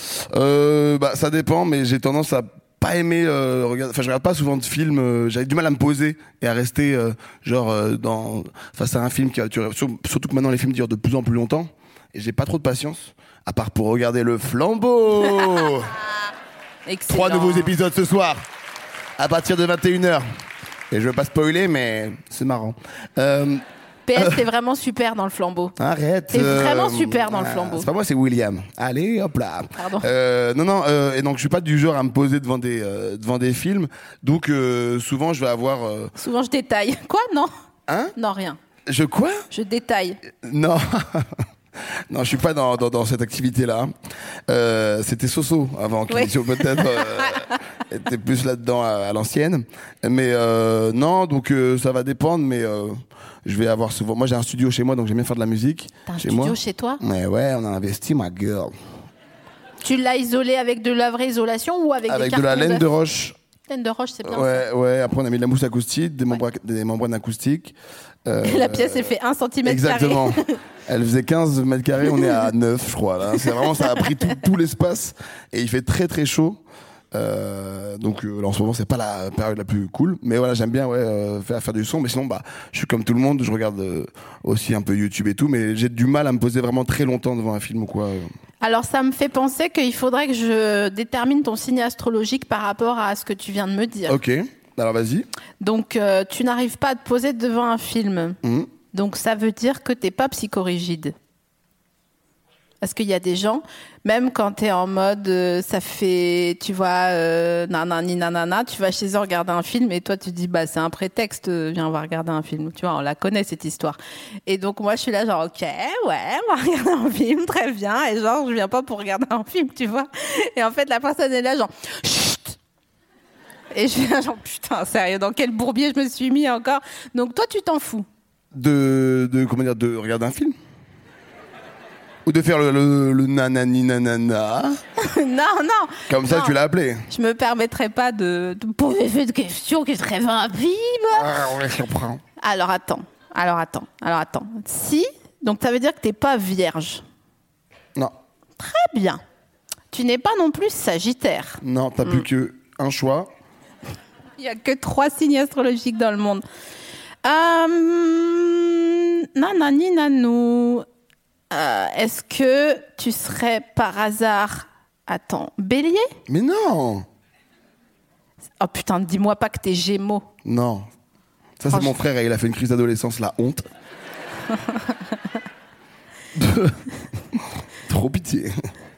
E: euh, bah, Ça dépend, mais j'ai tendance à pas aimer euh, regarder. Enfin, je regarde pas souvent de films. Euh, j'avais du mal à me poser et à rester euh, genre euh, dans face à un film qui a duré. Surtout que maintenant les films durent de plus en plus longtemps et j'ai pas trop de patience. À part pour regarder Le Flambeau.
D: Excellent.
E: Trois nouveaux épisodes ce soir. À partir de vingt et une heures. Et je veux pas spoiler, mais c'est marrant. Euh,
D: P S, t'es vraiment super dans Le Flambeau.
E: Arrête.
D: T'es
E: euh,
D: vraiment super dans Le Flambeau.
E: C'est pas moi, c'est William. Allez, hop là.
D: Pardon.
E: Euh, non, non. Euh, et donc, je suis pas du genre à me poser devant des euh, devant des films. Donc, euh, souvent, je vais avoir. Euh...
D: Souvent, je détaille. Quoi? Non.
E: Hein?
D: Non, rien.
E: Je quoi?
D: Je détaille.
E: Non. Non, je suis pas dans, dans, dans cette activité-là. Euh, c'était Soso avant, qui
D: oui.
E: peut-être euh, était plus là-dedans à, à l'ancienne. Mais euh, non, donc euh, ça va dépendre. Mais euh, je vais avoir souvent. Moi, j'ai un studio chez moi, donc j'aime bien faire de la musique.
D: T'as un
E: chez
D: studio
E: moi.
D: chez toi?
E: Mais ouais, on a investi, ma girl.
D: Tu l'as isolé avec de la vraie isolation ou avec,
E: avec
D: des
E: de la laine
D: d'œuf?
E: de roche.
D: Laine de roche, c'est bien.
E: Ouais,
D: ça.
E: ouais. Après, on a mis de la mousse acoustique, des,
D: Ouais.
E: membranes, des membranes acoustiques.
D: Euh, la pièce, elle fait un centimètre
E: exactement.
D: carré.
E: Elle faisait quinze mètres carrés, on est à neuf, je crois. Là. C'est vraiment, ça a pris tout, tout l'espace et il fait très très chaud. Euh, donc euh, là, en ce moment, c'est pas la période la plus cool, mais voilà, j'aime bien ouais, euh, faire, faire du son. Mais sinon, bah, je suis comme tout le monde, je regarde euh, aussi un peu YouTube et tout, mais j'ai du mal à me poser vraiment très longtemps devant un film ou quoi.
D: Alors, ça me fait penser qu'il faudrait que je détermine ton signe astrologique par rapport à ce que tu viens de me dire.
E: Ok, alors vas-y.
D: Donc, euh, tu n'arrives pas à te poser devant un film.
E: Mmh.
D: Donc ça veut dire que t'es pas psychorigide. Parce qu'il y a des gens, même quand t'es en mode, euh, ça fait, tu vois, euh, nanani nanana, tu vas chez eux regarder un film et toi tu dis, bah c'est un prétexte, euh, viens on va regarder un film. Tu vois, on la connaît cette histoire. Et donc moi je suis là genre, ok, ouais, on va regarder un film, très bien. Et genre je viens pas pour regarder un film, tu vois. Et en fait la personne est là genre, chut. Et je viens genre, putain, sérieux, dans quel bourbier je me suis mis encore. Donc toi tu t'en fous.
E: De, de, comment dire, de regarder un film? Ou de faire le, le, le nanani nanana.
D: Non, non.
E: Comme ça,
D: non.
E: tu l'as appelé.
D: Je me permettrai pas de, de poser cette question qui est très rapide.
E: Ah, on les surprend.
D: Alors attends, alors attends, alors attends. Si, donc ça veut dire que t'es pas vierge.
E: Non.
D: Très bien. Tu n'es pas non plus sagittaire.
E: Non, t'as plus que un choix.
D: Il y a que trois signes astrologiques dans le monde. Euh, nanani nanou. Euh, est-ce que tu serais par hasard, attends, bélier?
E: Mais non.
D: Oh putain, dis-moi pas que t'es gémeaux.
E: Non. Ça, c'est mon frère et il a fait une crise d'adolescence, la honte. Trop pitié.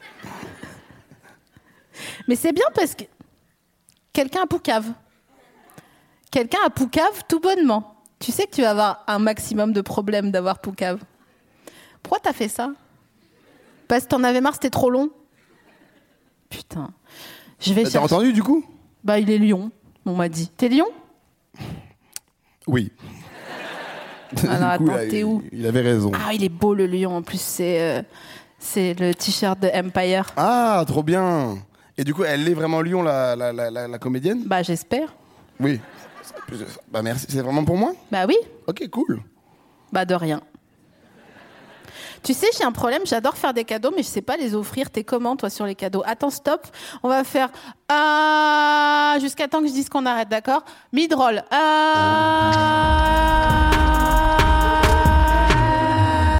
D: Mais c'est bien parce que quelqu'un à Poucave. Quelqu'un à Poucave tout bonnement. Tu sais que tu vas avoir un maximum de problèmes d'avoir Poucave. Pourquoi t'as fait ça? Parce que t'en avais marre, c'était trop long? Putain. Je vais
E: T'as
D: chercher...
E: entendu du coup?
D: Bah il est Lyon, on m'a dit. T'es Lyon?
E: Oui.
D: Alors
E: Du coup,
D: attends,
E: il,
D: t'es où?
E: Il avait raison.
D: Ah, il est beau le lion, en plus c'est, euh, c'est le t-shirt de Empire.
E: Ah, trop bien. Et du coup, elle est vraiment Lyon, la, la, la, la, la comédienne?
D: Bah j'espère.
E: Oui. Bah merci, c'est vraiment pour moi?
D: Bah oui.
E: Ok, cool.
D: Bah de rien. Tu sais, j'ai un problème, j'adore faire des cadeaux, mais je sais pas les offrir. T'es comment, toi, sur les cadeaux? Attends, stop. On va faire ah jusqu'à temps que je dise qu'on arrête, d'accord? Mid-roll. Ah.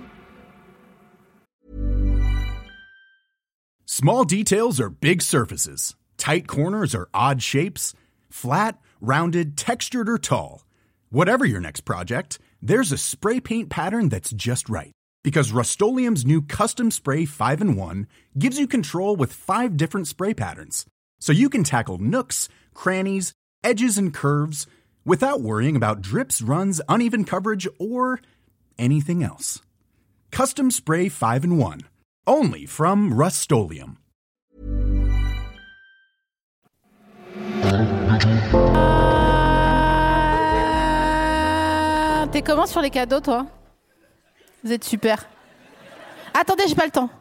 C: Small details are big surfaces. Tight corners are odd shapes. Flat, rounded, textured, or tall. Whatever your next project, there's a spray paint pattern that's just right. Because Rust-Oleum's new Custom Spray five in one gives you control with five different spray patterns. So you can tackle nooks, crannies, edges, and curves without worrying about drips, runs, uneven coverage, or anything else. Custom Spray five in one. Only from Rust-Oleum.
D: Ah, t'es comment sur les cadeaux, toi? Vous êtes super. Attendez, j'ai pas le temps.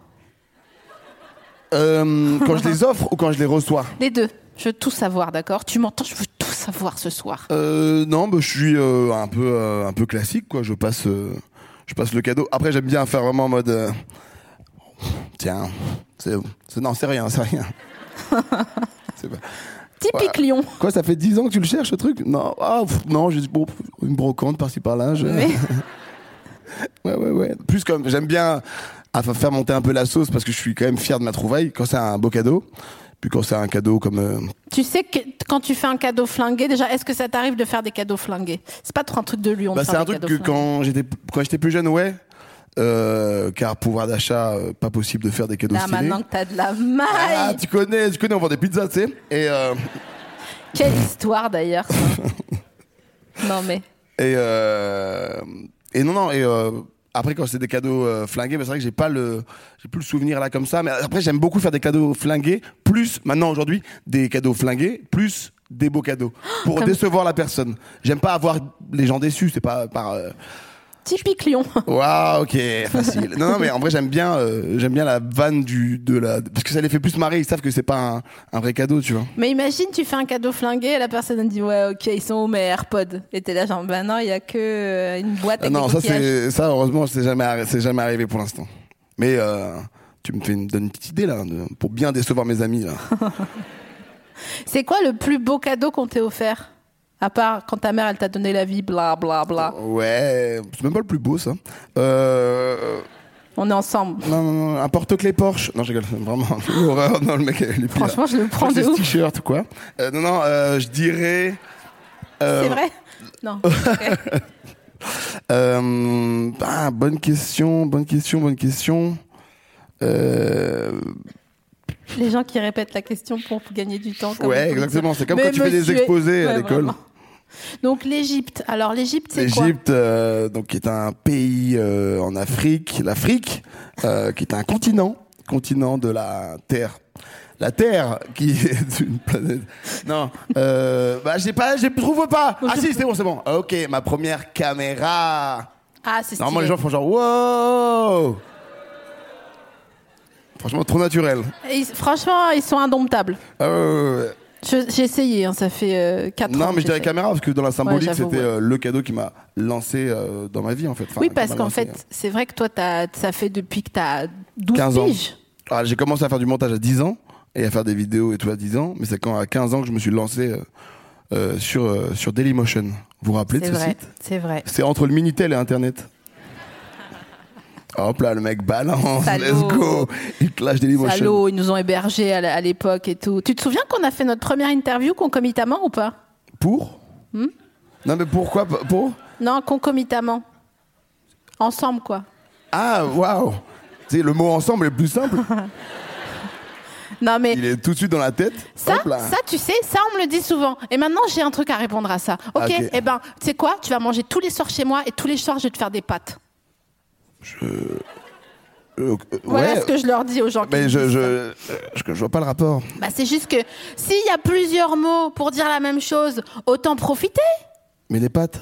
E: Euh, quand je les offre ou quand je les reçois?
D: Les deux. Je veux tout savoir, d'accord? Tu m'entends? Je veux tout savoir ce soir.
E: Euh, non, bah, je suis euh, un peu euh, un peu classique, quoi. Je passe euh, je passe le cadeau. Après, j'aime bien faire vraiment en mode. Euh, tiens, c'est, c'est non, c'est rien, c'est rien. C'est pas...
D: Typique
E: Voilà.
D: Lyon.
E: Quoi, ça fait dix ans que tu le cherches, ce truc? Non, ah, pff, non, juste bon, une brocante par-ci par-là. Je...
D: Mais...
E: ouais, ouais, ouais. Plus comme j'aime bien enfin, faire monter un peu la sauce parce que je suis quand même fier de ma trouvaille quand c'est un beau cadeau. Puis quand c'est un cadeau comme. Euh...
D: Tu sais que quand tu fais un cadeau flingué, déjà, est-ce que ça t'arrive de faire des cadeaux flingués? C'est pas trop un truc de Lyon.
E: Bah,
D: de
E: c'est
D: faire
E: un
D: des
E: truc que
D: cadeaux flingués.
E: quand j'étais quand j'étais plus jeune, ouais. Euh, car pouvoir d'achat, euh, pas possible de faire des cadeaux
D: Là,
E: stylés.
D: maintenant que t'as de la maille.
E: Ah, tu connais, tu connais, on vend des pizzas, tu sais. Et euh...
D: Quelle histoire d'ailleurs. Ça. Non mais.
E: Et euh... et non non et euh... après quand c'est des cadeaux euh, flingués, bah, c'est vrai que j'ai pas le j'ai plus le souvenir là comme ça. Mais après j'aime beaucoup faire des cadeaux flingués, plus maintenant aujourd'hui des cadeaux flingués, plus des beaux cadeaux pour
D: Comme...
E: décevoir la personne. J'aime pas avoir les gens déçus, c'est pas par. Euh...
D: Typique Lyon.
E: Waouh, ok, facile. Non, non, mais en vrai, j'aime bien, euh, j'aime bien la vanne du, de la, parce que ça les fait plus marrer. Ils savent que c'est pas un, un vrai cadeau, tu vois.
D: Mais imagine, tu fais un cadeau flingué et la personne elle dit ouais, ok, ils sont où mes AirPods? Et t'es là genre, ben non, il y a que euh, une boîte avec
E: Ah, non,
D: des
E: ça
D: coquillages.
E: c'est, ça heureusement, c'est jamais, arri- c'est jamais arrivé pour l'instant. Mais euh, tu me fais une, donnes une petite idée là, de, pour bien décevoir mes amis là.
D: C'est quoi le plus beau cadeau qu'on t'ait offert? À part quand ta mère elle t'a donné la vie, bla bla bla.
E: Ouais, c'est même pas le plus beau ça. Euh.
D: On est ensemble.
E: Non, non, non, un porte-clés Porsche. Non, je rigole, vraiment. Horreur, non, le mec, il est pire.
D: Franchement, je le prends
E: Moi,
D: de
E: c'est ce
D: ouf.
E: t-shirt, quoi. Euh, non, non, euh, je dirais. euh,
D: C'est vrai? Non. Okay.
E: Euh, ah, bonne question, bonne question, bonne question. Euh...
D: Les gens qui répètent la question pour gagner du temps. Comme
E: Ouais, exactement. C'est comme
D: Mais
E: quand tu fais des
D: monsieur-
E: exposés à
D: Ouais,
E: l'école.
D: vraiment. Donc l'Égypte. Alors l'Égypte, c'est quoi?
E: L'Égypte, euh, donc qui est un pays euh, en Afrique, l'Afrique, euh, qui est un continent, continent de la Terre. La Terre, qui est une planète. Non, euh, bah j'ai pas, je trouve pas. Ah si, c'est bon, c'est bon. Ok, ma première caméra.
D: Ah, c'est stylé.
E: Normalement, les gens font genre wow. Franchement, trop naturel.
D: Et, franchement, ils sont indomptables.
E: Ah, ouais, ouais, ouais.
D: Je- j'ai essayé, hein, ça fait euh, quatre ans.
E: Non, mais
D: que
E: je dirais
D: j'essaie.
E: caméra parce que dans la symbolique,
D: Ouais, j'avoue,
E: c'était
D: ouais.
E: euh, le cadeau qui m'a lancé euh, dans ma vie en fait. Enfin,
D: Oui,
E: qui
D: parce
E: m'a
D: qu'en
E: lancé,
D: fait,
E: euh,
D: c'est vrai que toi, t'as, ça fait depuis que tu as douze
E: quinze ans.
D: piges.
E: Ah, j'ai commencé à faire du montage à dix ans et à faire des vidéos et tout à dix ans, mais c'est quand à quinze ans que je me suis lancé euh, euh, sur, euh, sur Dailymotion. Vous vous rappelez de
D: C'est
E: ce
D: vrai,
E: site?
D: c'est vrai.
E: C'est entre le Minitel et Internet. Hop là, le mec balance,
D: Salaud.
E: let's go. Il te lâche Dailymotion.
D: Salaud, ils nous ont hébergés à l'- à l'époque et tout. Tu te souviens qu'on a fait notre première interview concomitamment ou pas?
E: Pour
D: Hmm
E: Non mais pourquoi pas- Pour
D: Non, concomitamment. Ensemble, quoi.
E: Ah, waouh. Tu sais, le mot ensemble est plus simple.
D: Non, mais
E: Il est tout de suite dans la tête.
D: ça,
E: Hop là.
D: ça, tu sais, ça, on me le dit souvent. Et maintenant, j'ai un truc à répondre à ça. Ok,
E: Ok.
D: eh ben, tu sais quoi? Tu vas manger tous les soirs chez moi et tous les soirs, je vais te faire des pâtes.
E: Euh, euh,
D: Voilà
E: ouais.
D: ce que je leur dis aux gens qui
E: Mais
D: me
E: je,
D: disent
E: je,
D: ça.
E: euh, je, je vois pas le rapport.
D: Bah, c'est juste que s'il y a plusieurs mots pour dire la même chose, autant profiter.
E: Mais les pâtes.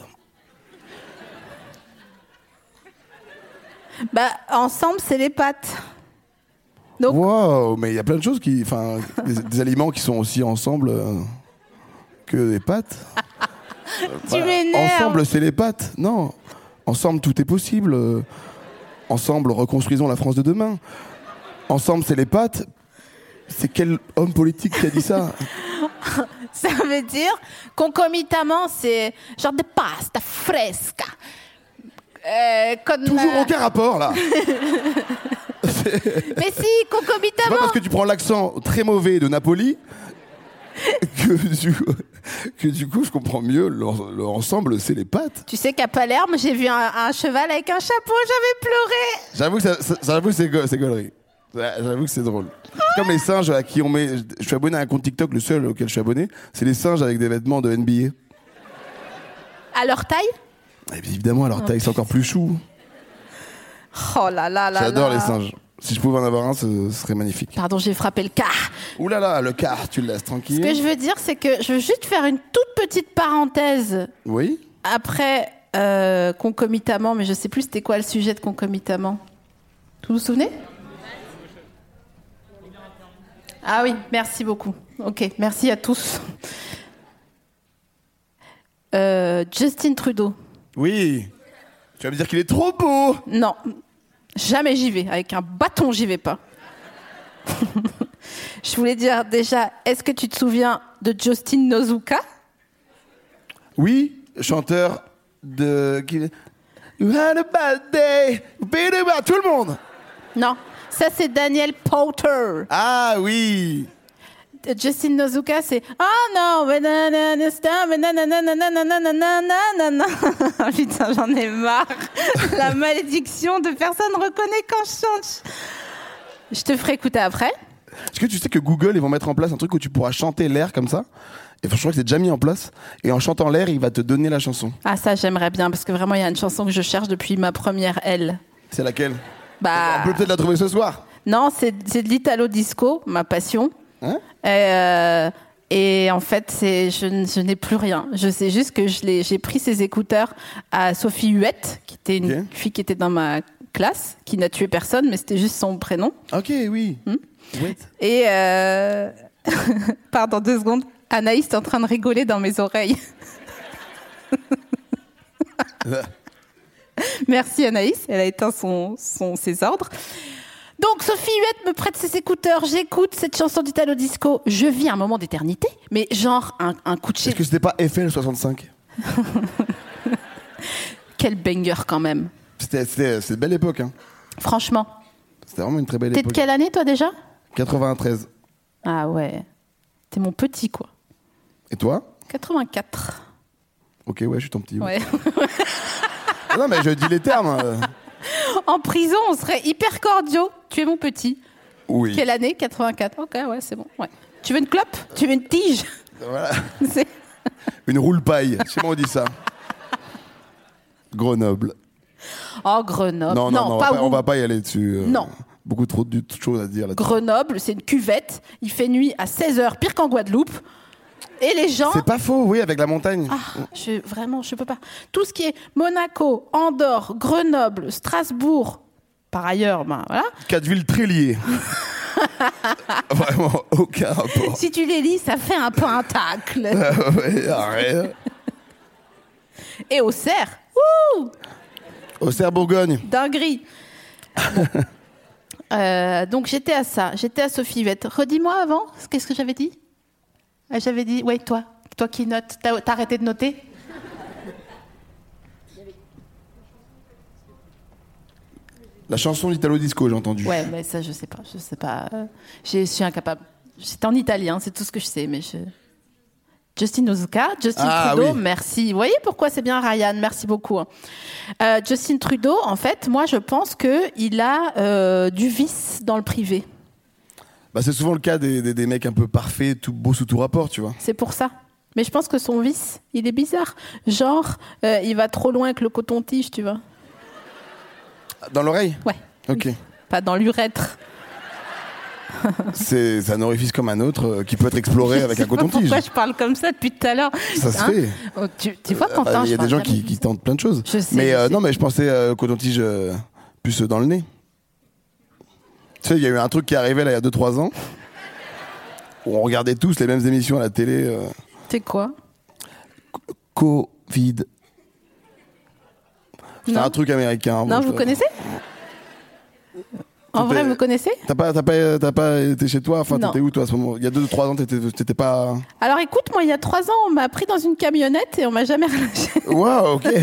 D: Bah, ensemble, c'est les pâtes. Donc,
E: Wow, mais il y a plein de choses qui, enfin, des, des aliments qui sont aussi ensemble euh, que les pâtes.
D: tu m'énerves.
E: Ensemble, c'est les pâtes. Non, ensemble, tout est possible. Euh, Ensemble, reconstruisons la France de demain. Ensemble, c'est les pâtes. C'est quel homme politique qui a dit ça?
D: Ça veut dire concomitamment, c'est genre de pasta fresca. Euh, con-
E: Toujours aucun rapport là.
D: Mais si,
E: C'est pas
D: concomitamment.
E: parce que tu prends l'accent très mauvais de Napoli que du, que du coup je comprends mieux leur, leur ensemble, c'est les pâtes.
D: Tu sais qu'à Palerme, j'ai vu un, un cheval avec un chapeau, j'avais pleuré.
E: J'avoue que, ça, ça- j'avoue que c'est, go- c'est gaulerie. Ouais, J'avoue que c'est drôle. C'est comme les singes à qui on met. Je suis abonné à un compte TikTok, le seul auquel je suis abonné, c'est les singes avec des vêtements de N B A.
D: À leur taille?
E: Et bien évidemment, à leur taille, c'est encore plus chou.
D: Oh là là là
E: J'adore
D: là.
E: les singes. Si je pouvais en avoir un, ce, ce serait magnifique.
D: Pardon, j'ai frappé le car.
E: Ouh là là, le car, tu le laisses tranquille.
D: Ce que je veux dire, c'est que je veux juste faire une toute petite parenthèse
E: Oui.
D: après euh, concomitamment, mais je sais plus c'était quoi le sujet de concomitamment. Vous vous souvenez? Ah oui, merci beaucoup. Ok, merci à tous. Euh, Justin Trudeau.
E: Oui. Tu vas me dire qu'il est trop beau.
D: Non, jamais j'y vais. Avec un bâton, j'y vais pas. Je voulais dire déjà, est-ce que tu te souviens de Justin Nozuka?
E: Oui, chanteur de. qui- You had a bad day. Beat it up, tout le monde.
D: Non, ça c'est Daniel Powter.
E: Ah oui.
D: Justin Nozuka, c'est oh non, mais nanana, mais nanana, nanana, nanana, nanana. Putain, j'en ai marre. La malédiction de personne reconnaît quand je chante. Je te ferai écouter après.
E: Est-ce que tu sais que Google, ils vont mettre en place un truc où tu pourras chanter l'air comme ça? Et je crois que c'est déjà mis en place. Et en chantant l'air, il va te donner la chanson.
D: Ah ça, j'aimerais bien parce que vraiment, il y a une chanson que je cherche depuis ma première L.
E: C'est laquelle?
D: Bah
E: On peut peut-être la trouver ce soir.
D: non, c'est c'est de l'italo disco, ma passion.
E: Hein?
D: Et, euh, et en fait, c'est, je, n- je n'ai plus rien. Je sais juste que je l'ai, j'ai pris ses écouteurs à Sophie Huette, qui était une
E: Ok.
D: fille qui était dans ma classe, qui n'a tué personne, mais c'était juste son prénom.
E: Ok, oui. Wait.
D: Et euh... pardon, deux secondes. Anaïs est en train de rigoler dans mes oreilles. Merci Anaïs, elle a éteint son, son, ses ordres. Donc Sophie Huette me prête ses écouteurs, j'écoute cette chanson d'Italo Disco, je vis un moment d'éternité, mais genre un, un coup de chez...
E: Est-ce que c'était pas F L soixante-cinq?
D: Quel banger quand même.
E: C'était, c'était, c'est une belle époque, hein.
D: Franchement.
E: C'était vraiment une très belle
D: T'es de
E: époque.
D: quelle année toi déjà?
E: quatre-vingt-treize.
D: Ah ouais. T'es mon petit quoi.
E: Et toi?
D: quatre-vingt-quatre.
E: Ok, ouais, je suis ton petit.
D: Ouais.
E: Ouais. Non, mais je dis les termes. euh.
D: En prison, on serait hyper cordiaux. Tu es mon petit.
E: Oui.
D: Quelle année? quatre-vingt-quatre. Ok, ouais, c'est bon. Ouais. Tu veux une clope? Tu veux une tige?
E: Voilà.
D: C'est-
E: Une roule-paille. Je sais pas, on dit ça. Grenoble.
D: Oh, Grenoble.
E: Non, non, non, on,
D: pas
E: va pas,
D: où.
E: on va pas y là-dessus. euh,
D: Non.
E: Beaucoup trop de choses à dire là-dessus.
D: Grenoble, c'est une cuvette. Il fait nuit à seize heures, pire qu'en Guadeloupe. Et les gens...
E: C'est pas faux, oui, avec la montagne.
D: Ah, je, vraiment, je peux pas. Tout ce qui est Monaco, Andorre, Grenoble, Strasbourg, par ailleurs, ben voilà.
E: Quatre villes très liées. Vraiment, aucun rapport.
D: Si tu les lis, ça fait un pentacle.
E: Ah ouais, arrête.
D: Et Auxerre, ouh,
E: Auxerre-Bourgogne.
D: dinguerie. Bon. Euh, donc j'étais à ça, j'étais à Sophie Vette. Redis-moi avant, qu'est-ce que j'avais dit? Ah, j'avais dit, ouais, toi, toi qui notes, t'as, t'as arrêté de noter?
E: La chanson d'Italo Disco, j'ai entendu.
D: Ouais, mais ça, je sais pas, je sais pas. Euh, Je je suis incapable. C'est en italien, c'est tout ce que je sais, mais je... Justin Ozuka, Justin
E: Ah,
D: Trudeau,
E: oui.
D: merci. Vous voyez pourquoi c'est bien Ryan, merci beaucoup. Euh, Justin Trudeau, en fait, moi je pense qu'il a euh, du vice dans le privé.
E: Bah, c'est souvent le cas des, des, des mecs un peu parfaits, tout beau sous tout rapport, tu vois.
D: C'est pour ça. Mais je pense que son vice, il est bizarre. Genre, euh, il va trop loin avec le coton-tige, tu vois.
E: Dans l'oreille?
D: Ouais.
E: Ok.
D: Pas dans l'urètre.
E: C'est, c'est un orifice comme un autre euh, qui peut être exploré avec
D: Je
E: un
D: sais pas
E: coton-tige.
D: pourquoi je parle comme ça depuis tout à l'heure.
E: Ça se
D: Hein
E: fait.
D: Oh, tu, tu vois,
E: Euh,
D: Quentin,
E: Il y
D: je
E: a des
D: parle
E: gens
D: jamais
E: qui,
D: de
E: qui
D: ça.
E: tentent plein de choses.
D: Je sais,
E: mais
D: je
E: euh,
D: sais.
E: non, mais je pensais euh, coton-tige euh, plus dans le nez. Tu sais, il y a eu un truc qui est arrivé là il y a deux trois ans où on regardait tous les mêmes émissions à la télé. euh,
D: C'est quoi?
E: Covid. C'est
D: Non.
E: un truc américain.
D: Non,
E: Bon,
D: vous
E: je-
D: connaissez? En vrai,
E: T'étais-
D: vous connaissez?
E: T'as pas, t'as pas, t'as pas été chez toi? Enfin,
D: Non.
E: t'étais où toi à ce moment? Il y a deux ou trois ans, t'étais, t'étais pas.
D: Alors écoute, moi, il y a trois ans, on m'a pris dans une camionnette et on m'a jamais relâché.
E: Waouh, ok.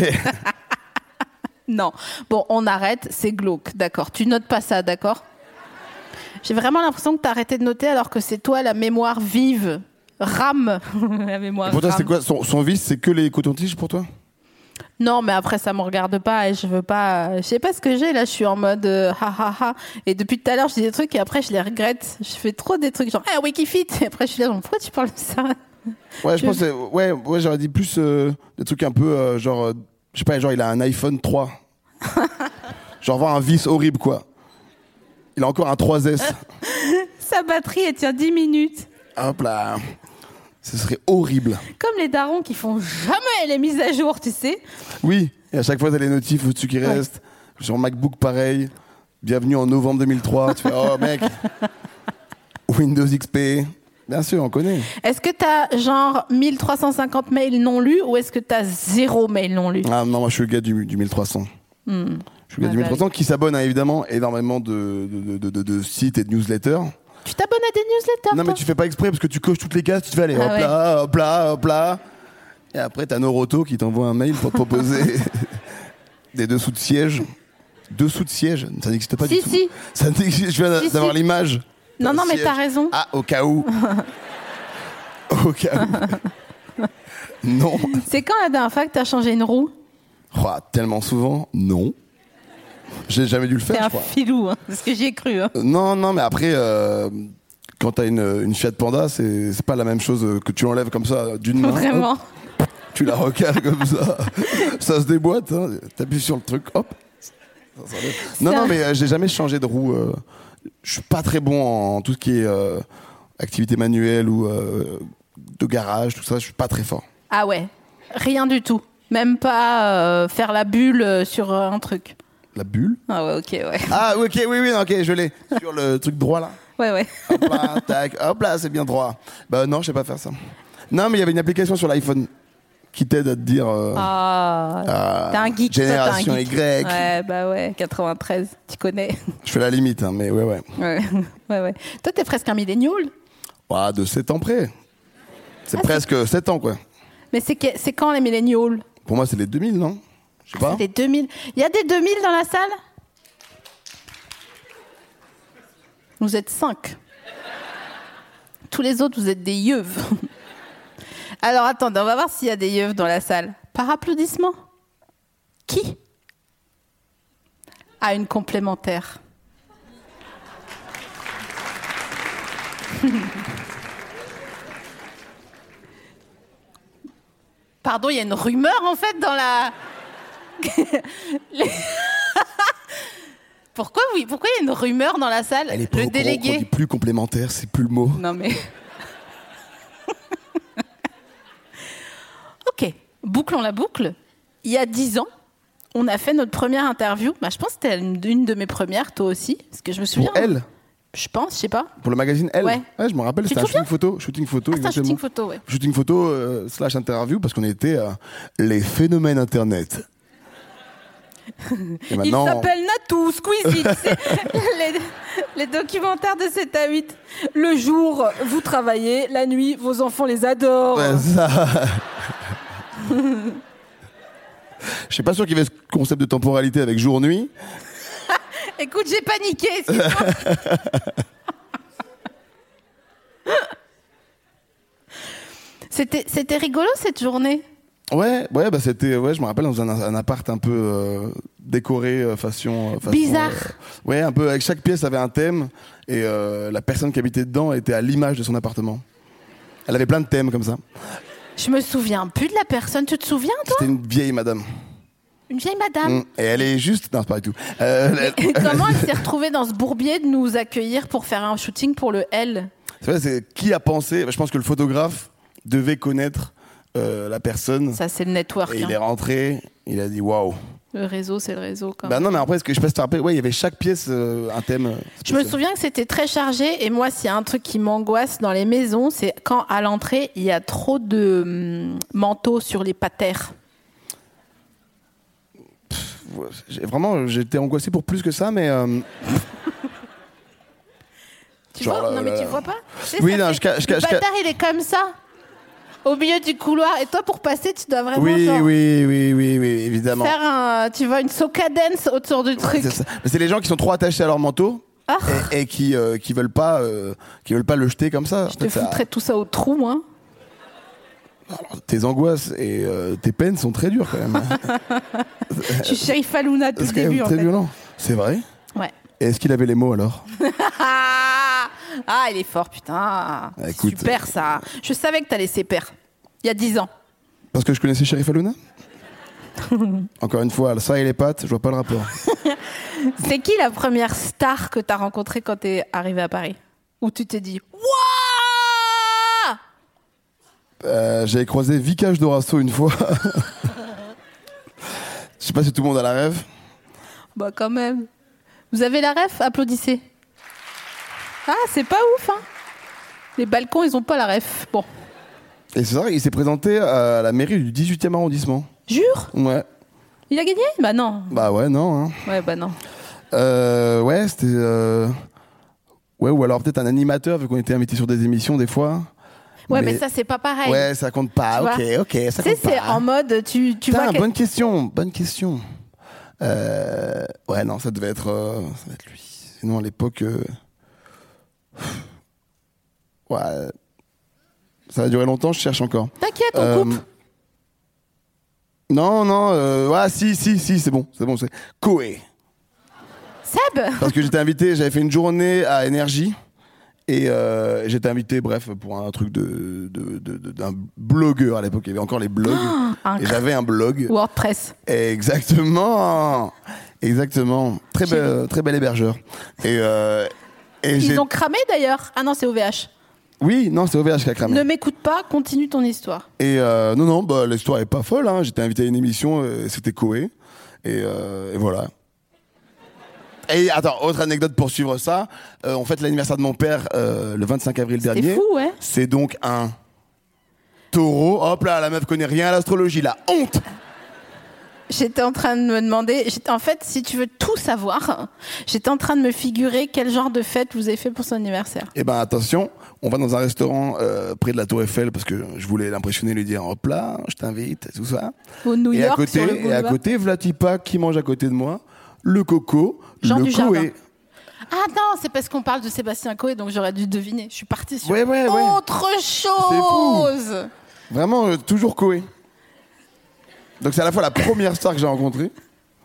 D: Non. Bon, on arrête, c'est glauque, d'accord. Tu notes pas ça, d'accord? J'ai vraiment l'impression que t'as arrêté de noter alors que c'est toi la mémoire vive. Rame. La mémoire
E: Et pour toi,
D: rame.
E: c'est quoi son, son vice? C'est que les cotons-tiges pour toi?
D: Non, mais après, ça me regarde pas et je veux pas. Je sais pas ce que j'ai là. Je suis en mode euh, ha ha ha. Et depuis tout à l'heure, je dis des trucs et après, je les regrette. Je fais trop des trucs genre ah Wikifit. Et après, je suis là. genre, Pourquoi tu parles de ça?
E: Ouais, je
D: Je-
E: pense que c'est- ouais, ouais, j'aurais dit plus euh, des trucs un peu euh, genre, euh, je sais pas, genre il a un iPhone trois. Genre voir un vice horrible quoi. Il a encore un trois S.
D: Sa batterie, elle tient dix minutes.
E: Hop là. Ce serait horrible.
D: Comme les darons qui font jamais les mises à jour, tu sais.
E: Oui, et à chaque fois, t'as les notifs au-dessus qui restent. Sur MacBook, pareil. Bienvenue en novembre deux mille trois. Tu fais, oh mec. Windows X P. Bien sûr, on connaît.
D: Est-ce que t'as genre mille trois cent cinquante mails non lus ou est-ce que t'as zéro mail non lu?
E: Ah non, moi je suis le gars du, du mille trois cents.
D: Hmm.
E: Je suis le gars
D: Ouais,
E: du
D: bah
E: mille trois cents qui s'abonne à évidemment énormément de, de, de, de, de sites et de newsletters.
D: Tu t'abonnes à des newsletters?
E: Non, mais
D: toi
E: tu fais pas exprès parce que tu coches toutes les cases, tu te fais aller
D: Ah
E: hop
D: ouais.
E: là, hop là, hop là. Et après, t'as Noroto qui t'envoie un mail pour te proposer des dessous de siège. Dessous de siège, ça n'existe pas
D: Si,
E: du tout.
D: si.
E: Ça n'existe, je viens
D: Si,
E: d'avoir
D: si.
E: l'image.
D: Non,
E: d'un
D: non, mais
E: siège.
D: t'as raison.
E: Ah, au cas où. Au cas où. Non.
D: C'est quand la dernière fois que t'as changé une roue?
E: Oh, tellement souvent, non. J'ai jamais dû le
D: T'es
E: faire, je
D: un
E: crois.
D: filou, hein, parce que j'y ai cru. Hein.
E: Non, non, mais après, euh, quand t'as une, une Fiat Panda, c'est c'est pas la même chose que tu l'enlèves comme ça d'une main.
D: Vraiment.
E: hop, tu la recales comme ça. Ça se déboîte, hein, t'appuies sur le truc, hop. Ça s'enlève. Non,
D: Ça-
E: non, mais euh, j'ai jamais changé de roue. euh, je suis pas très bon en tout ce qui est euh, activité manuelle ou euh, de garage, tout ça. Je suis pas très fort.
D: Ah ouais, rien du tout. Même pas euh, faire la bulle euh, sur euh, un truc.
E: La bulle.
D: Ah ouais, ok, ouais.
E: Ah, ok, oui, oui, ok, je l'ai. Sur le truc droit là.
D: Ouais, ouais.
E: Hop là, tac, hop là, c'est bien droit. Bah non, je sais pas faire ça. Non, mais il y avait une application sur l'iPhone qui t'aide à te dire. euh,
D: Ah,
E: euh,
D: t'es un geek. toi,
E: Génération
D: t'es un geek.
E: Y.
D: Ouais, bah ouais, quatre-vingt-treize, tu connais.
E: Je fais la limite, hein, mais ouais, ouais.
D: Ouais, ouais, ouais. Toi, t'es presque un millénial.
E: Ouah, de sept ans près. C'est
D: Ah,
E: presque sept ans, quoi.
D: Mais c'est, que- c'est quand les millénials?
E: Pour moi, c'est les deux mille, non? Je sais pas.
D: C'est les deux mille. Il y a des deux mille dans la salle? Vous êtes cinq. Tous les autres, vous êtes des yeux. Alors attendez, on va voir s'il y a des yeux dans la salle. Par applaudissement? Qui? à une complémentaire. Pardon, il y a une rumeur en fait dans la... Les... Pourquoi oui Pourquoi il y a une rumeur dans la salle?
E: Elle est pas
D: Le
E: au courant
D: délégué.
E: qu'on dit plus complémentaire, c'est plus le mot.
D: Non mais... Ok, bouclons la boucle. Il y a dix ans, on a fait notre première interview. Bah, je pense que c'était une, une de mes premières, toi aussi. Parce que je me souviens...
E: Pour Elle
D: Je pense, je sais pas.
E: Pour le magazine Elle
D: Ouais.
E: je me rappelle,
D: Tu
E: c'était
D: te
E: un
D: souviens
E: shooting photo. Shooting photo,
D: Ah, c'est un
E: exactement.
D: shooting photo, ouais.
E: Shooting photo euh, slash interview, parce qu'on était euh, les phénomènes Internet. Et maintenant,
D: Il s'appelle Natou, Squeezie. C'est les, les documentaires de sept à huit. Le jour, vous travaillez. La nuit, vos enfants les adorent.
E: Ouais, ça. Je suis pas sûr qu'il y avait ce concept de temporalité avec jour-nuit.
D: Écoute, j'ai paniqué. excuse-moi. C'était, c'était rigolo cette journée.
E: Ouais, ouais, bah c'était, ouais, je me rappelle dans un, un appart un peu euh, décoré euh, façon, façon
D: Bizarre.
E: euh, ouais, un peu avec chaque pièce avait un thème et euh, la personne qui habitait dedans était à l'image de son appartement. Elle avait plein de thèmes comme ça.
D: Je me souviens plus de la personne. Tu te souviens, toi?
E: C'était une vieille madame.
D: Une vieille madame.
E: Mm. Et elle est juste, non, c'est pas du tout. Euh,
D: Mais comment elle s'est retrouvée dans ce bourbier de nous accueillir pour faire un shooting pour le L?
E: c'est vrai, c'est qui a pensé. Je pense que le photographe devait connaître euh, la personne.
D: Ça, c'est le network.
E: Et il
D: hein.
E: est rentré, il a dit waouh.
D: Le réseau, c'est le réseau. Quand
E: Bah
D: même.
E: non, mais après, ce que je sais pas si tu te rappelles, ouais, il y avait chaque pièce euh, un thème. euh,
D: Je me
E: spécial.
D: souviens que c'était très chargé. Et moi, s'il y a un truc qui m'angoisse dans les maisons, c'est quand à l'entrée, il y a trop de hum, manteaux sur les patères.
E: Ouais, j'ai- Vraiment, j'étais angoissé pour plus que ça, mais. euh,
D: Tu
E: Genre
D: vois
E: là,
D: Non, mais
E: là,
D: tu
E: là.
D: vois pas Tu sais,
E: Oui,
D: ça
E: non,
D: fait-
E: je ca- je
D: Le
E: ca- je ca-
D: patère, il est comme ça, au milieu du couloir. Et toi, pour passer, tu dois vraiment
E: Oui,
D: genre,
E: oui, oui, oui, oui, évidemment.
D: faire un, tu vois, une soca dance autour du truc.
E: C'est ça. Mais c'est les gens qui sont trop attachés à leur manteau
D: Ah.
E: et, et qui euh, qui veulent pas euh, qui veulent pas le jeter comme ça.
D: Je
E: En
D: te
E: fait, ça-
D: foutrais tout ça au trou, moi.
E: Tes angoisses et euh, tes peines sont très dures quand même.
D: Je suis shérif Aluna depuis
E: C'est
D: le
E: quand même
D: début, en
E: très
D: fait.
E: violent. C'est vrai.
D: Ouais.
E: Et est-ce qu'il avait les mots alors?
D: Ah, ah, il est fort, putain. C'est
E: Écoute,
D: super, ça. Je savais que t'allais laisser père. Il y a dix ans.
E: Parce que je connaissais Sheriff Aluna. Encore une fois, ça et les pattes, je vois pas le rapport.
D: C'est qui la première star que t'as rencontrée quand t'es arrivé à Paris? Où tu t'es dit, waouh!
E: Euh, J'avais croisé Vicage Dorasso une fois. Je sais pas si tout le monde a la rêve.
D: Bah, quand même. Vous avez la ref? Applaudissez. Ah, c'est pas ouf, hein? Les balcons, ils ont pas la ref. Bon.
E: Et c'est vrai, il s'est présenté à la mairie du dix-huitième arrondissement.
D: Jure?
E: Ouais.
D: Il a gagné? Bah, non.
E: Bah ouais, non. Hein.
D: Ouais, bah, non.
E: Euh, ouais, c'était. Euh... Ouais, ou alors peut-être un animateur, vu qu'on était invité sur des émissions des fois.
D: Ouais, mais, ça, c'est pas pareil.
E: Ouais, ça compte pas.
D: Tu
E: Ok,
D: vois
E: ok, ça
D: Tu sais,
E: compte
D: c'est
E: pas.
D: en mode, tu, tu
E: Putain,
D: vois. que-
E: bonne question, bonne question. Euh... Ouais, non, ça devait être, euh... ça devait être lui. Sinon, à l'époque. Euh... Ouais. Ça va durer longtemps, je cherche encore.
D: T'inquiète, on
E: Euh,
D: coupe.
E: Non, non, euh... ouais, si, si, si, c'est bon, c'est bon, c'est Koé.
D: Seb?
E: Parce que j'étais invité, j'avais fait une journée à Énergie. Et euh, j'étais invité, bref, pour un truc de, de, de- de- d'un blogueur à l'époque. Il y avait encore les blogs.
D: un
E: et j'avais un blog.
D: WordPress.
E: Exactement. Exactement. Très bel, très bel hébergeur. Et, euh, et j'ai...
D: Ils ont cramé d'ailleurs. Ah non, c'est O V H.
E: Oui, non, c'est O V H qui a cramé.
D: Ne m'écoute pas, continue ton histoire.
E: Et euh, non, non, bah, l'histoire est pas folle. Hein. J'étais invité à une émission, euh, c'était Koé. Et, euh, et voilà. Et attends, autre anecdote pour suivre ça. Euh, on fête l'anniversaire de mon père euh, le vingt-cinq avril
D: C'était
E: dernier.
D: fou, ouais.
E: C'est donc un taureau. Hop là, la meuf connaît rien à l'astrologie. La honte.
D: J'étais en train de me demander, j'étais- en fait, si tu veux tout savoir, j'étais en train de me figurer quel genre de fête vous avez fait pour son anniversaire.
E: Eh ben attention, on va dans un restaurant euh, près de la Tour Eiffel parce que je voulais l'impressionner, lui dire hop là, je t'invite, tout ça.
D: Au New
E: et à
D: York,
E: côté,
D: sur le
E: et à
D: boulevard.
E: côté, Vlatipa qui mange à côté de moi, le coco,
D: Jean
E: le
D: Dujardin.
E: Koé.
D: Ah non, c'est parce qu'on parle de Sébastien Coé, donc j'aurais dû deviner. Je suis partie sur
E: Ouais, ouais, ouais.
D: autre chose.
E: Vraiment euh, toujours Koé. Donc c'est à la fois la première star que j'ai rencontrée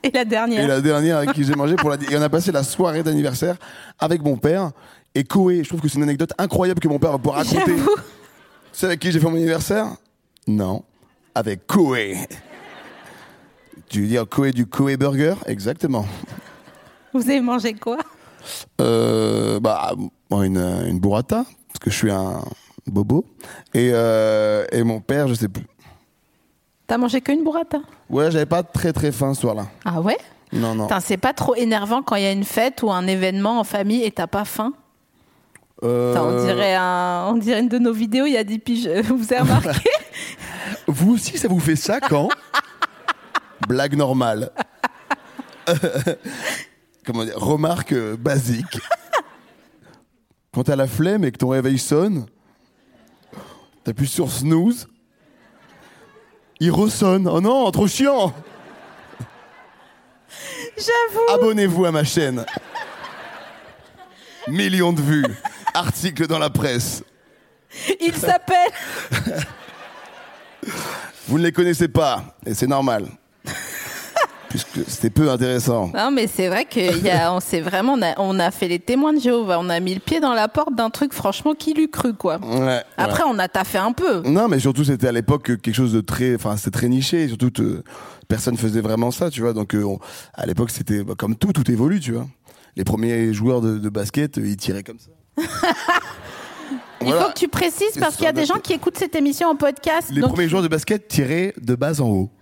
D: Et la dernière.
E: Et la dernière avec qui j'ai mangé pour la. Et on a passé la soirée d'anniversaire avec mon père et Koé. Je trouve que c'est une anecdote incroyable que mon père va pouvoir raconter.
D: J'avoue.
E: Tu sais avec qui j'ai fait mon anniversaire? Non, avec Koé. Tu veux dire Koé du Koé Burger? Exactement.
D: Vous avez mangé quoi?
E: Euh, bah, bon, une, une burrata, parce que je suis un bobo. Et, euh, et mon père, je sais plus.
D: T'as mangé qu'une burrata? Ouais,
E: j'avais pas très très faim ce soir-là.
D: Ah ouais?
E: Non, non.
D: Putain, c'est pas trop énervant quand il y a une fête ou un événement en famille et t'as pas faim?
E: Euh...
D: Putain, on dirait un, on dirait une de nos vidéos, il y a dix piges. Vous avez remarqué?
E: Vous aussi, ça vous fait ça quand? Blague normale. Comment dire? Remarque euh, basique. Quand t'as la flemme et que ton réveil sonne, t'appuies sur snooze, il ressonne. Oh non, trop chiant.
D: J'avoue.
E: Abonnez-vous à ma chaîne. Millions de vues. Article dans la presse.
D: Il s'appelle...
E: Vous ne les connaissez pas, et c'est normal. Puisque c'était peu intéressant.
D: Non, mais c'est vrai qu'on s'est vraiment, on a, on a fait les témoins de Jéhovah. On a mis le pied dans la porte d'un truc, franchement, qui l'eût cru, quoi.
E: Ouais,
D: Après,
E: ouais.
D: on a taffé un peu.
E: Non, mais surtout, c'était à l'époque quelque chose de très, enfin, c'était très niché. Et surtout, te, personne faisait vraiment ça, tu vois. Donc, euh, on, à l'époque, c'était bah, comme tout, tout évolue, tu vois. Les premiers joueurs de, de basket, ils tiraient comme ça.
D: Il
E: Voilà.
D: faut que tu précises parce qu'il y a des gens qui écoutent cette émission en podcast.
E: Les
D: donc...
E: premiers joueurs de basket tiraient de bas en haut.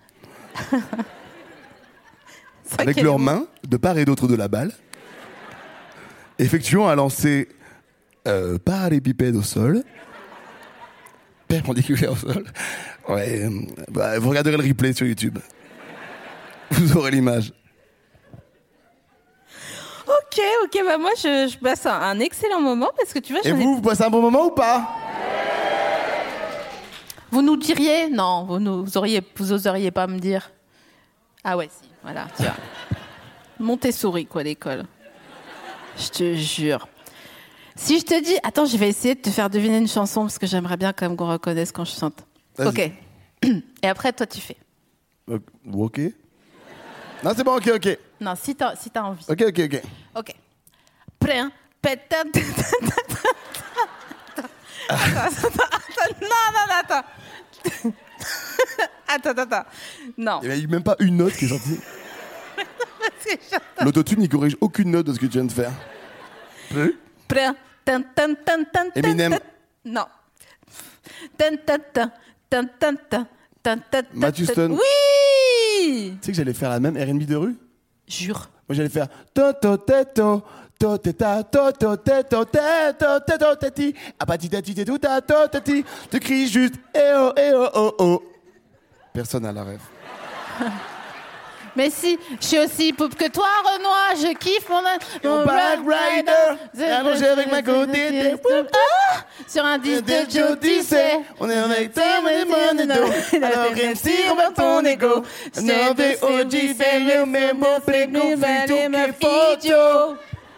E: Avec leurs mains, de part et d'autre de la balle, effectuant un lancer euh, parallélépipède au sol, perpendiculaire au sol. Ouais, euh, bah, vous regarderez le replay sur YouTube. Vous aurez l'image.
D: Ok, ok, bah moi je, je passe un, un excellent moment parce que tu vois.
E: Et
D: j'en
E: vous,
D: ai...
E: vous passez un bon moment ou pas?
D: Vous nous diriez? Non, vous nous vous auriez, vous oseriez pas me dire. Ah ouais, si, voilà, tu vois. Montessori, quoi, l'école. Je te jure. Si je te dis... Attends, je vais essayer de te faire deviner une chanson parce que j'aimerais bien quand même qu'on reconnaisse quand je chante.
E: Vas-y.
D: Ok. Et après, toi, tu fais.
E: Ok. Non, c'est bon, ok, ok.
D: Non, si t'as, si t'as envie.
E: Ok, ok, ok.
D: Ok. Prêt, hein? Pétain. Attends, attends, attends. Non, non, attends. Attends, attends. Non.
E: Il n'y a eu même pas une note qui est sortie. L'autotune, il corrige aucune note de ce que tu viens de faire. Plus.
D: Prêt, hein? Tan, tan, tan, tan,
E: Eminem.
D: tan, tan. Non. Tan, tan, tan, tan, tan, tan, tan, tan,
E: Matthew
D: tan.
E: Stone.
D: Oui.
E: Tu sais que j'allais faire la même R and B de rue?
D: Jure.
E: Moi, j'allais faire toto teto, to teta, toto teto, teto, teto, teti, apati tati tetou tato tati. Tu cries juste eh oh, eh oh, oh, oh. Personne n'a la rêve.
D: Mais si, je suis aussi poupe que toi, Renoir, je kiffe mon...
E: Mon Black Rider, allongé avec ma côté.
D: Ah, sur un disque de Joe, tu sais,
E: on est avec toi, mais mon ego. Alors, M C, on va ton ego. Non, des O G, c'est le même beau frigo, frito, que photo.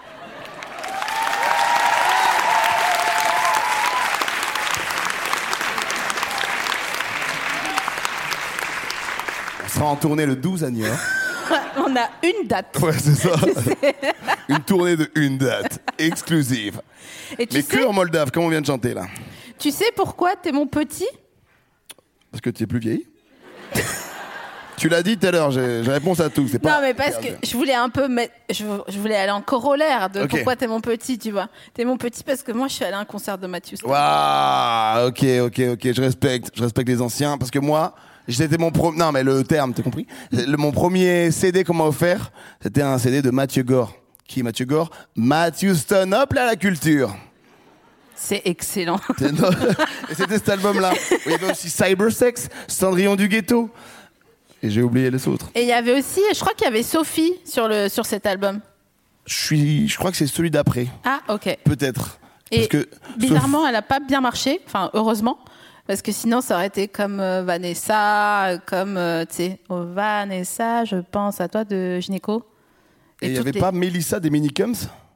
E: On sera en tournée le douze à New York.
D: On a une date.
E: Ouais, c'est ça. Une tournée de une date, exclusive.
D: Et tu
E: Mais
D: sais,
E: que en Moldave, comme on vient de chanter là.
D: tu sais pourquoi t'es mon petit?
E: Parce que tu es plus vieille. Tu l'as dit tout à l'heure, j'ai, j'ai réponse à tout. C'est pas
D: Non, mais parce que je voulais un peu mettre, je, je voulais aller en corollaire de
E: Ok.
D: pourquoi t'es mon petit, tu vois. T'es mon petit parce que moi, je suis allée à un concert de Matthew Stone.
E: Waouh, ok, ok, ok, je respecte, je respecte les anciens, parce que moi, c'était mon premier, non mais le terme, t'as compris? Le, mon premier C D qu'on m'a offert, c'était un C D de Mathieu Gore. Qui est Mathieu Gore? Matthew Stone, hop là la culture.
D: C'est excellent.
E: C'est no- Et c'était cet album-là. Il y avait aussi Cybersex, Cendrillon du ghetto. Et j'ai oublié les autres.
D: Et il y avait aussi, je crois qu'il y avait Sophie sur le sur cet album.
E: Je suis, je crois que c'est celui d'après,
D: Ah, ok.
E: peut-être.
D: Et
E: Parce que
D: bizarrement, elle a pas bien marché. Enfin, heureusement. Parce que sinon, ça aurait été comme euh, Vanessa, euh, comme, euh, tu sais, oh, Vanessa, je pense à toi de Gynéco.
E: Et il n'y
D: toutes
E: avait
D: les-
E: pas Mélissa des Minicums?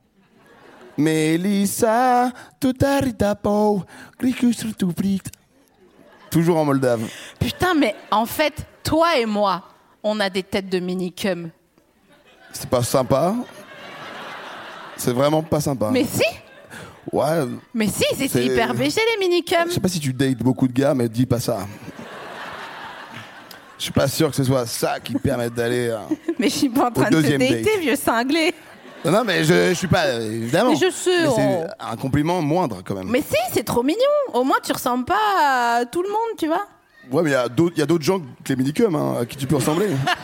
E: Mélissa, tout arrita po, clique sur tout prit. Toujours en Moldave.
D: Putain, mais en fait, toi et moi, on a des têtes de minicum.
E: C'est pas sympa. C'est vraiment pas sympa.
D: Mais si.
E: Ouais.
D: Mais si, c'est,
E: C'est-
D: hyper B G les minicums.
E: Je sais pas si tu dates beaucoup de gars, mais dis pas ça. Je suis pas sûr que ce soit ça qui te permette d'aller. euh,
D: Mais je suis pas en train de te
E: deuxième
D: dater,
E: date.
D: vieux cinglé.
E: Non, non, mais je, je suis pas. euh, Évidemment.
D: Mais je sais,
E: Mais c'est
D: on-
E: un compliment moindre quand même.
D: Mais si, c'est trop mignon. Au moins, tu ressembles pas à tout le monde, tu vois.
E: Ouais, mais il y a d'autres, il y a d'autres gens que les minicums hein, à qui tu peux ressembler.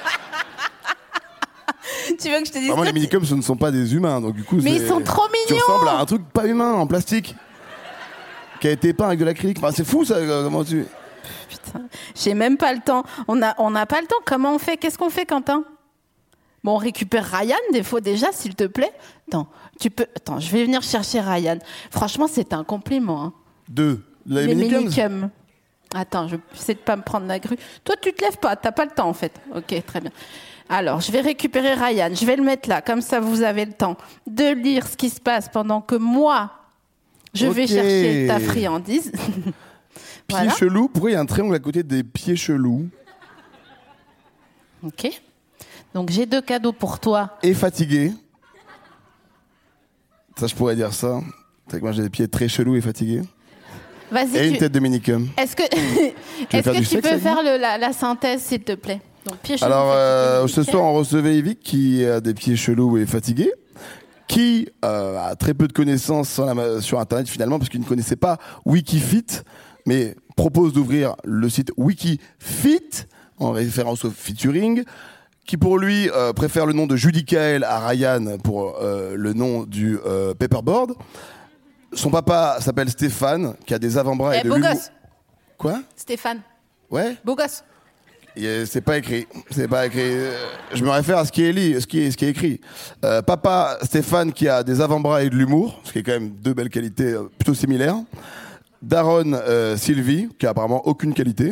D: Tu veux que je te dise
E: Vraiment,
D: quoi,
E: les minicums, ce ne sont pas des humains, donc du coup.
D: Mais
E: c'est-
D: ils sont trop
E: Tu
D: mignons.
E: ressembles à un truc pas humain en plastique qui a été peint avec de l'acrylique. Enfin, c'est fou ça. euh, Comment tu.
D: Putain, j'ai même pas le temps. On a, on n'a pas le temps. Comment on fait? Qu'est-ce qu'on fait, Quentin? Bon, on récupère Ryan des fois déjà, s'il te plaît. Attends, tu peux. Attends, je vais venir chercher Ryan. Franchement, c'est un compliment. Hein.
E: Deux. Les,
D: Les
E: minicums.
D: minicums. Attends, je sais de pas me prendre la grue. Toi, tu te lèves pas. T'as pas le temps, en fait. Ok, très bien. Alors, je vais récupérer Ryan. Je vais le mettre là. Comme ça, vous avez le temps de lire ce qui se passe pendant que moi, je vais
E: Ok.
D: chercher ta friandise.
E: Pieds
D: Voilà.
E: chelous. Pourquoi il y a un triangle à côté des pieds chelous?
D: Ok. Donc, j'ai deux cadeaux pour toi.
E: Et fatigué. Ça, je pourrais dire ça. C'est que moi, j'ai des pieds très chelous et fatigués.
D: Vas-y.
E: Et une
D: tu-
E: tête de minicum.
D: Est-ce que,
E: veux
D: est-ce
E: faire
D: que
E: du
D: tu
E: sexe
D: peux
E: avec
D: faire le- la, la synthèse, s'il te plaît? Donc, pieds chelous,
E: Alors, euh,
D: fatigués,
E: ce
D: nickel.
E: soir, on recevait Yvick qui a des pieds chelous et fatigués, qui euh, a très peu de connaissances sur, la- sur Internet finalement, parce qu'il ne connaissait pas Wikifit, mais propose d'ouvrir le site Wikifit, en référence au featuring, qui pour lui euh, préfère le nom de Judy Kael à Ryan pour euh, le nom du euh, paperboard. Son papa s'appelle Stéphane, qui a des avant-bras
D: Eh,
E: et de
D: beau
E: l'humour.
D: gosse,
E: Quoi?
D: Stéphane.
E: Ouais?
D: Beau gosse.
E: Et c'est pas écrit. C'est pas écrit. Euh, Je me réfère à ce qui est, li- ce qui est, ce qui est écrit. Euh, papa Stéphane qui a des avant-bras et de l'humour, ce qui est quand même deux belles qualités euh, plutôt similaires. Daron euh, Sylvie qui a apparemment aucune qualité.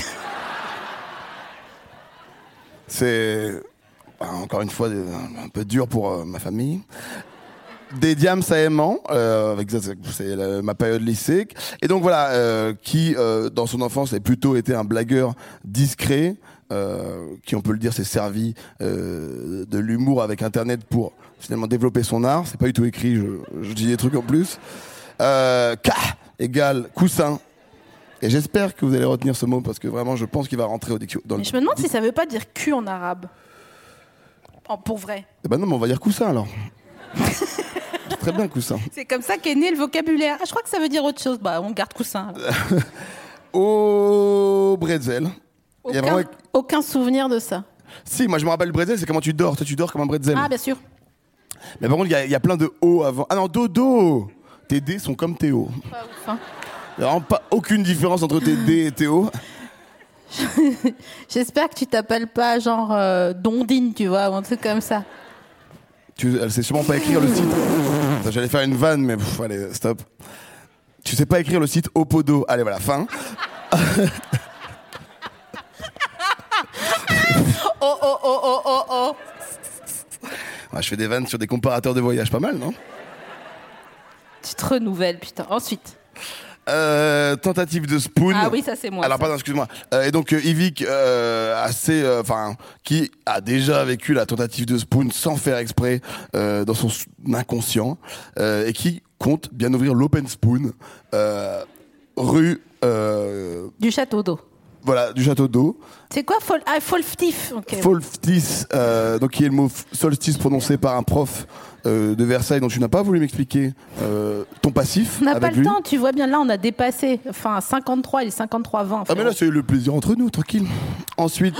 E: C'est bah, encore une fois euh, un peu dur pour euh, ma famille. Des diams à aimant, euh, avec ça, c'est c'est la- ma période lycée. Et donc voilà, euh, qui euh, dans son enfance a plutôt été un blagueur discret, euh, qui on peut le dire s'est servi euh, de l'humour avec Internet pour finalement développer son art. C'est pas du tout écrit, je, je dis des trucs en plus. Euh, K égale coussin. Et j'espère que vous allez retenir ce mot parce que vraiment je pense qu'il va rentrer au dictionnaire. Dans
D: Mais
E: le-
D: je me demande si ça veut pas dire cul en arabe. En, pour vrai.
E: Eh ben non, mais on va dire coussin alors. Très bien coussin.
D: C'est comme ça qu'est né le vocabulaire. Ah, je crois que ça veut dire autre chose. Bah, on garde coussin. alors.
E: Au bretzel. Il y a
D: Aucun,
E: vraiment-
D: aucun souvenir de ça.
E: Si, moi je me rappelle le bretzel, c'est comment tu dors. Toi tu dors comme un bretzel.
D: Ah, bien sûr.
E: Mais par contre, il y a- il y, a plein de O avant. Ah non, dodo. Tes D sont comme tes O.
D: Pas ouf, hein.
E: Il n'y a vraiment pas aucune différence entre tes D et tes O.
D: J'espère que tu t'appelles pas genre euh, Dondine, tu vois, ou un truc comme ça.
E: Tu, elle sait sûrement pas écrire le site. Attends, j'allais faire une vanne, mais pff, allez, stop. Tu sais pas écrire le site Opodo. Allez, voilà, fin.
D: Oh, oh, oh, oh, oh, oh.
E: Ouais, je fais des vannes sur des comparateurs de voyage, pas mal, non?
D: Tu te renouvelles, putain. Ensuite.
E: Euh, tentative de spoon.
D: Ah oui, ça, c'est moi,
E: Alors
D: ça.
E: pardon, excuse-moi. Euh, et donc euh, Yvick, euh, assez, enfin, qui a déjà vécu la tentative de spoon sans faire exprès euh, dans son s- inconscient, euh, et qui compte bien ouvrir l'open spoon euh, rue, euh,
D: Du château d'eau.
E: voilà, du château d'eau.
D: C'est quoi fol... Ah, Folftif. Ok.
E: Solstice, euh, donc qui est le mot f- solstice prononcé par un prof euh, de Versailles dont tu n'as pas voulu m'expliquer euh, ton passif
D: On n'a
E: avec
D: pas le
E: lui.
D: temps, tu vois bien, là, on a dépassé. Enfin, cinquante-trois, il est cinquante-trois vingt.
E: Ah mais là c'est le plaisir entre nous, tranquille. Ensuite.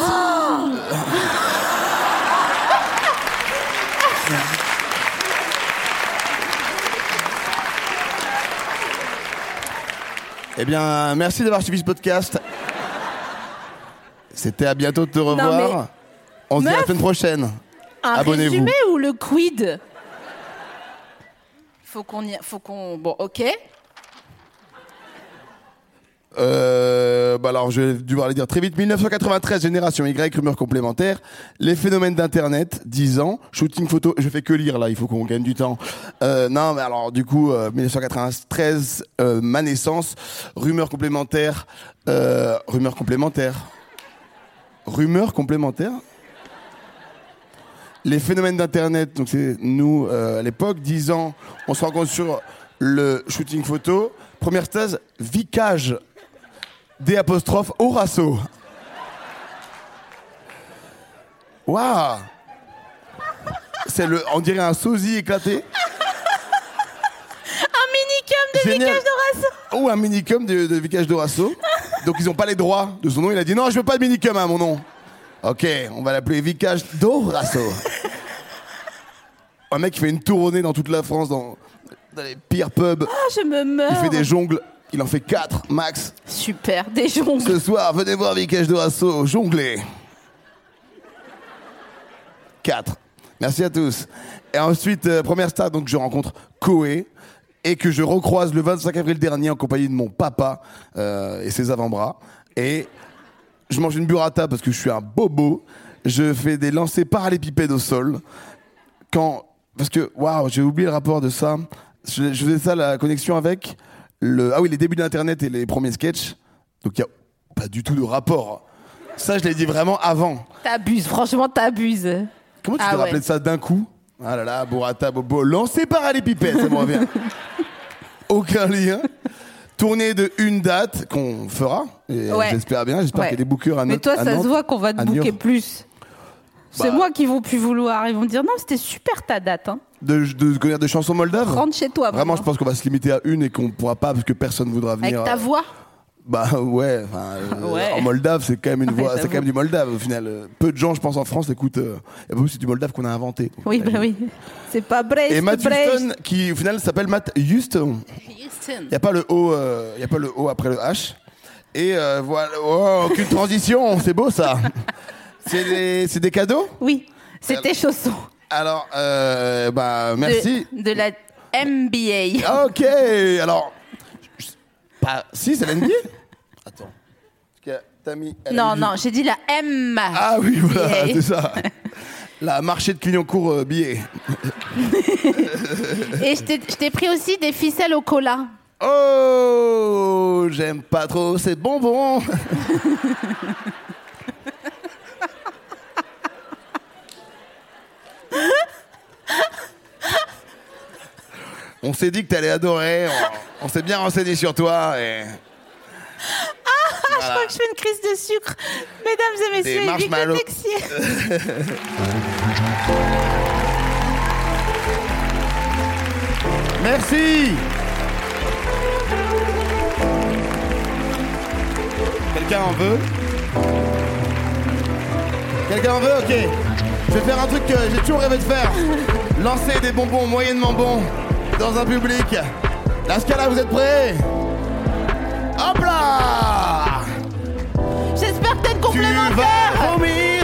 E: Eh bien, merci d'avoir suivi ce podcast. C'était à bientôt de te revoir.
D: mais-
E: On se dit à la
D: Meuf.
E: semaine prochaine.
D: Un
E: Abonnez-vous.
D: résumé ou le quid? Faut qu'on y... Faut qu'on... Bon, ok.
E: Euh, bah alors, je vais devoir les dire très vite. dix-neuf cent quatre-vingt-treize, génération Y, rumeur complémentaire. Les phénomènes d'Internet, dix ans. Shooting photo, je fais que lire là, il faut qu'on gagne du temps. Euh, non, mais alors, du coup, euh, dix-neuf cent quatre-vingt-treize, euh, ma naissance. Rumeur complémentaire. Euh, rumeur complémentaire. Rumeur complémentaire. les phénomènes d'Internet, donc c'est nous euh, à l'époque, dix ans, on se rencontre sur le shooting photo. Première stage, Vicage, D apostrophe, Horasso. Waouh! C'est le, on dirait un sosie éclaté.
D: Un minicum de
E: Génial.
D: Vicage d'Horasso.
E: Ou un minicum de, de Vicage d'Horasso. Donc ils n'ont pas les droits de son nom. Il a dit non, je veux pas de minicum à mon nom. Ok, on va l'appeler Vicage d'Horasso. Un mec qui fait une tournée dans toute la France, dans, dans les pires pubs.
D: Ah, je me meurs.
E: Il fait des jongles. Il en fait quatre max.
D: Super, des jongles.
E: Ce soir, venez voir Vicage d'Horasso jongler. quatre. Merci à tous. Et ensuite, euh, première star, donc je rencontre Koé et que je recroise le vingt-cinq avril dernier en compagnie de mon papa euh, et ses avant-bras. Et je mange une burrata parce que je suis un bobo. Je fais des lancers parallépipèdes au sol. Quand, parce que, waouh, j'ai oublié le rapport de ça. Je, je faisais ça, la connexion avec le, ah oui, les débuts d'Internet et les premiers sketchs. Donc il n'y a pas du tout de rapport. Ça, je l'ai dit vraiment avant.
D: T'abuses, franchement, t'abuses.
E: Comment tu
D: ah
E: peux
D: ouais.
E: rappeler de ça d'un coup? Ah là là, burrata, bobo, lancé parallépipède, ça me revient. Aucun lien. Tournée de une date qu'on fera, et
D: Ouais.
E: j'espère bien, j'espère
D: Ouais.
E: qu'il y a des bookers à Nantes.
D: Mais toi,
E: à
D: ça
E: Nantes,
D: se voit qu'on va te
E: à
D: booker
E: Niort.
D: plus. C'est
E: Bah.
D: moi qui vont plus vouloir. Ils vont me dire non, c'était super ta date. Hein.
E: De, de connaître des chansons moldaves.
D: Rentre chez toi.
E: Vraiment,
D: maintenant.
E: je pense qu'on va se limiter à une et qu'on pourra pas parce que personne voudra venir.
D: Avec ta
E: euh,
D: voix.
E: Bah ouais, enfin, euh,
D: Ouais.
E: en Moldave, c'est quand même une
D: Ouais,
E: voix, c'est
D: j'avoue.
E: quand même du moldave au final. Euh, Peu de gens, je pense, en France écoutent. Euh, et bah oui, c'est du moldave qu'on a inventé. Donc,
D: Oui, bah
E: imagine.
D: oui. C'est pas Brest.
E: Et Matt
D: Brest.
E: Houston, qui au final s'appelle Matt Houston.
D: Houston.
E: Il n'y a pas le O, il y a pas le O après le H. Et euh, voilà, oh, aucune transition, c'est beau ça. C'est des, c'est des cadeaux.
D: Oui, c'est tes chaussons.
E: Alors, euh, bah merci.
D: De, de la M B A.
E: Ok, alors, je- pas, si c'est l'N B A. Attends, Parce que t'as mis. elle a
D: Non,
E: mis du-
D: non, j'ai dit la M.
E: Ah oui, voilà,
D: B A.
E: c'est ça. La marché de Clignancourt euh, billet.
D: Et je t'ai- je t'ai pris aussi des ficelles au cola.
E: Oh, j'aime pas trop ces bonbons. On s'est dit que t'allais adorer. On, on s'est bien renseigné sur toi. Et...
D: Je crois que je fais une crise de sucre. Mesdames et messieurs,
E: Des marshmallows.
D: Évique le Texier.
E: Merci. Quelqu'un en veut? Quelqu'un en veut? Ok. Je vais faire un truc que j'ai toujours rêvé de faire. Lancer des bonbons moyennement bons dans un public. La Scala, vous êtes prêts? Hop là!
D: J'espère que t'as une
E: Tu
D: complémentaire.
E: vas vomir!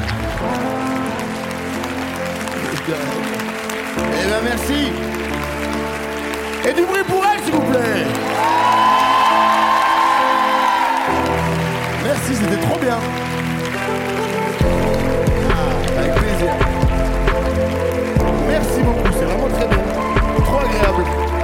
E: Eh ben merci! Et du bruit pour elle, s'il vous plaît! Merci, c'était trop bien! Ah, avec plaisir. Merci beaucoup, c'est vraiment très bien. Trop agréable.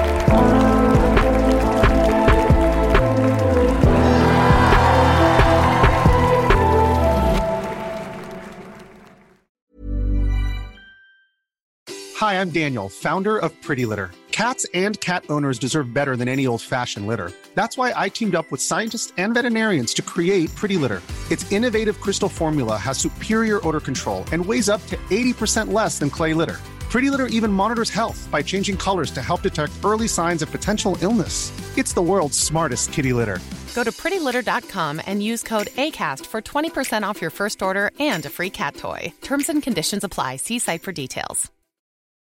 F: Hi, I'm Daniel, founder of Pretty Litter. Cats and cat owners deserve better than any old-fashioned litter. That's why I teamed up with scientists and veterinarians to create Pretty Litter. Its innovative crystal formula has superior odor control and weighs up to eighty percent less than clay litter. Pretty Litter even monitors health by changing colors to help detect early signs of potential illness. It's the world's smartest kitty litter.
G: Go to pretty litter dot com and use code ACAST for twenty percent off your first order and a free cat toy. Terms and conditions apply. See site for details.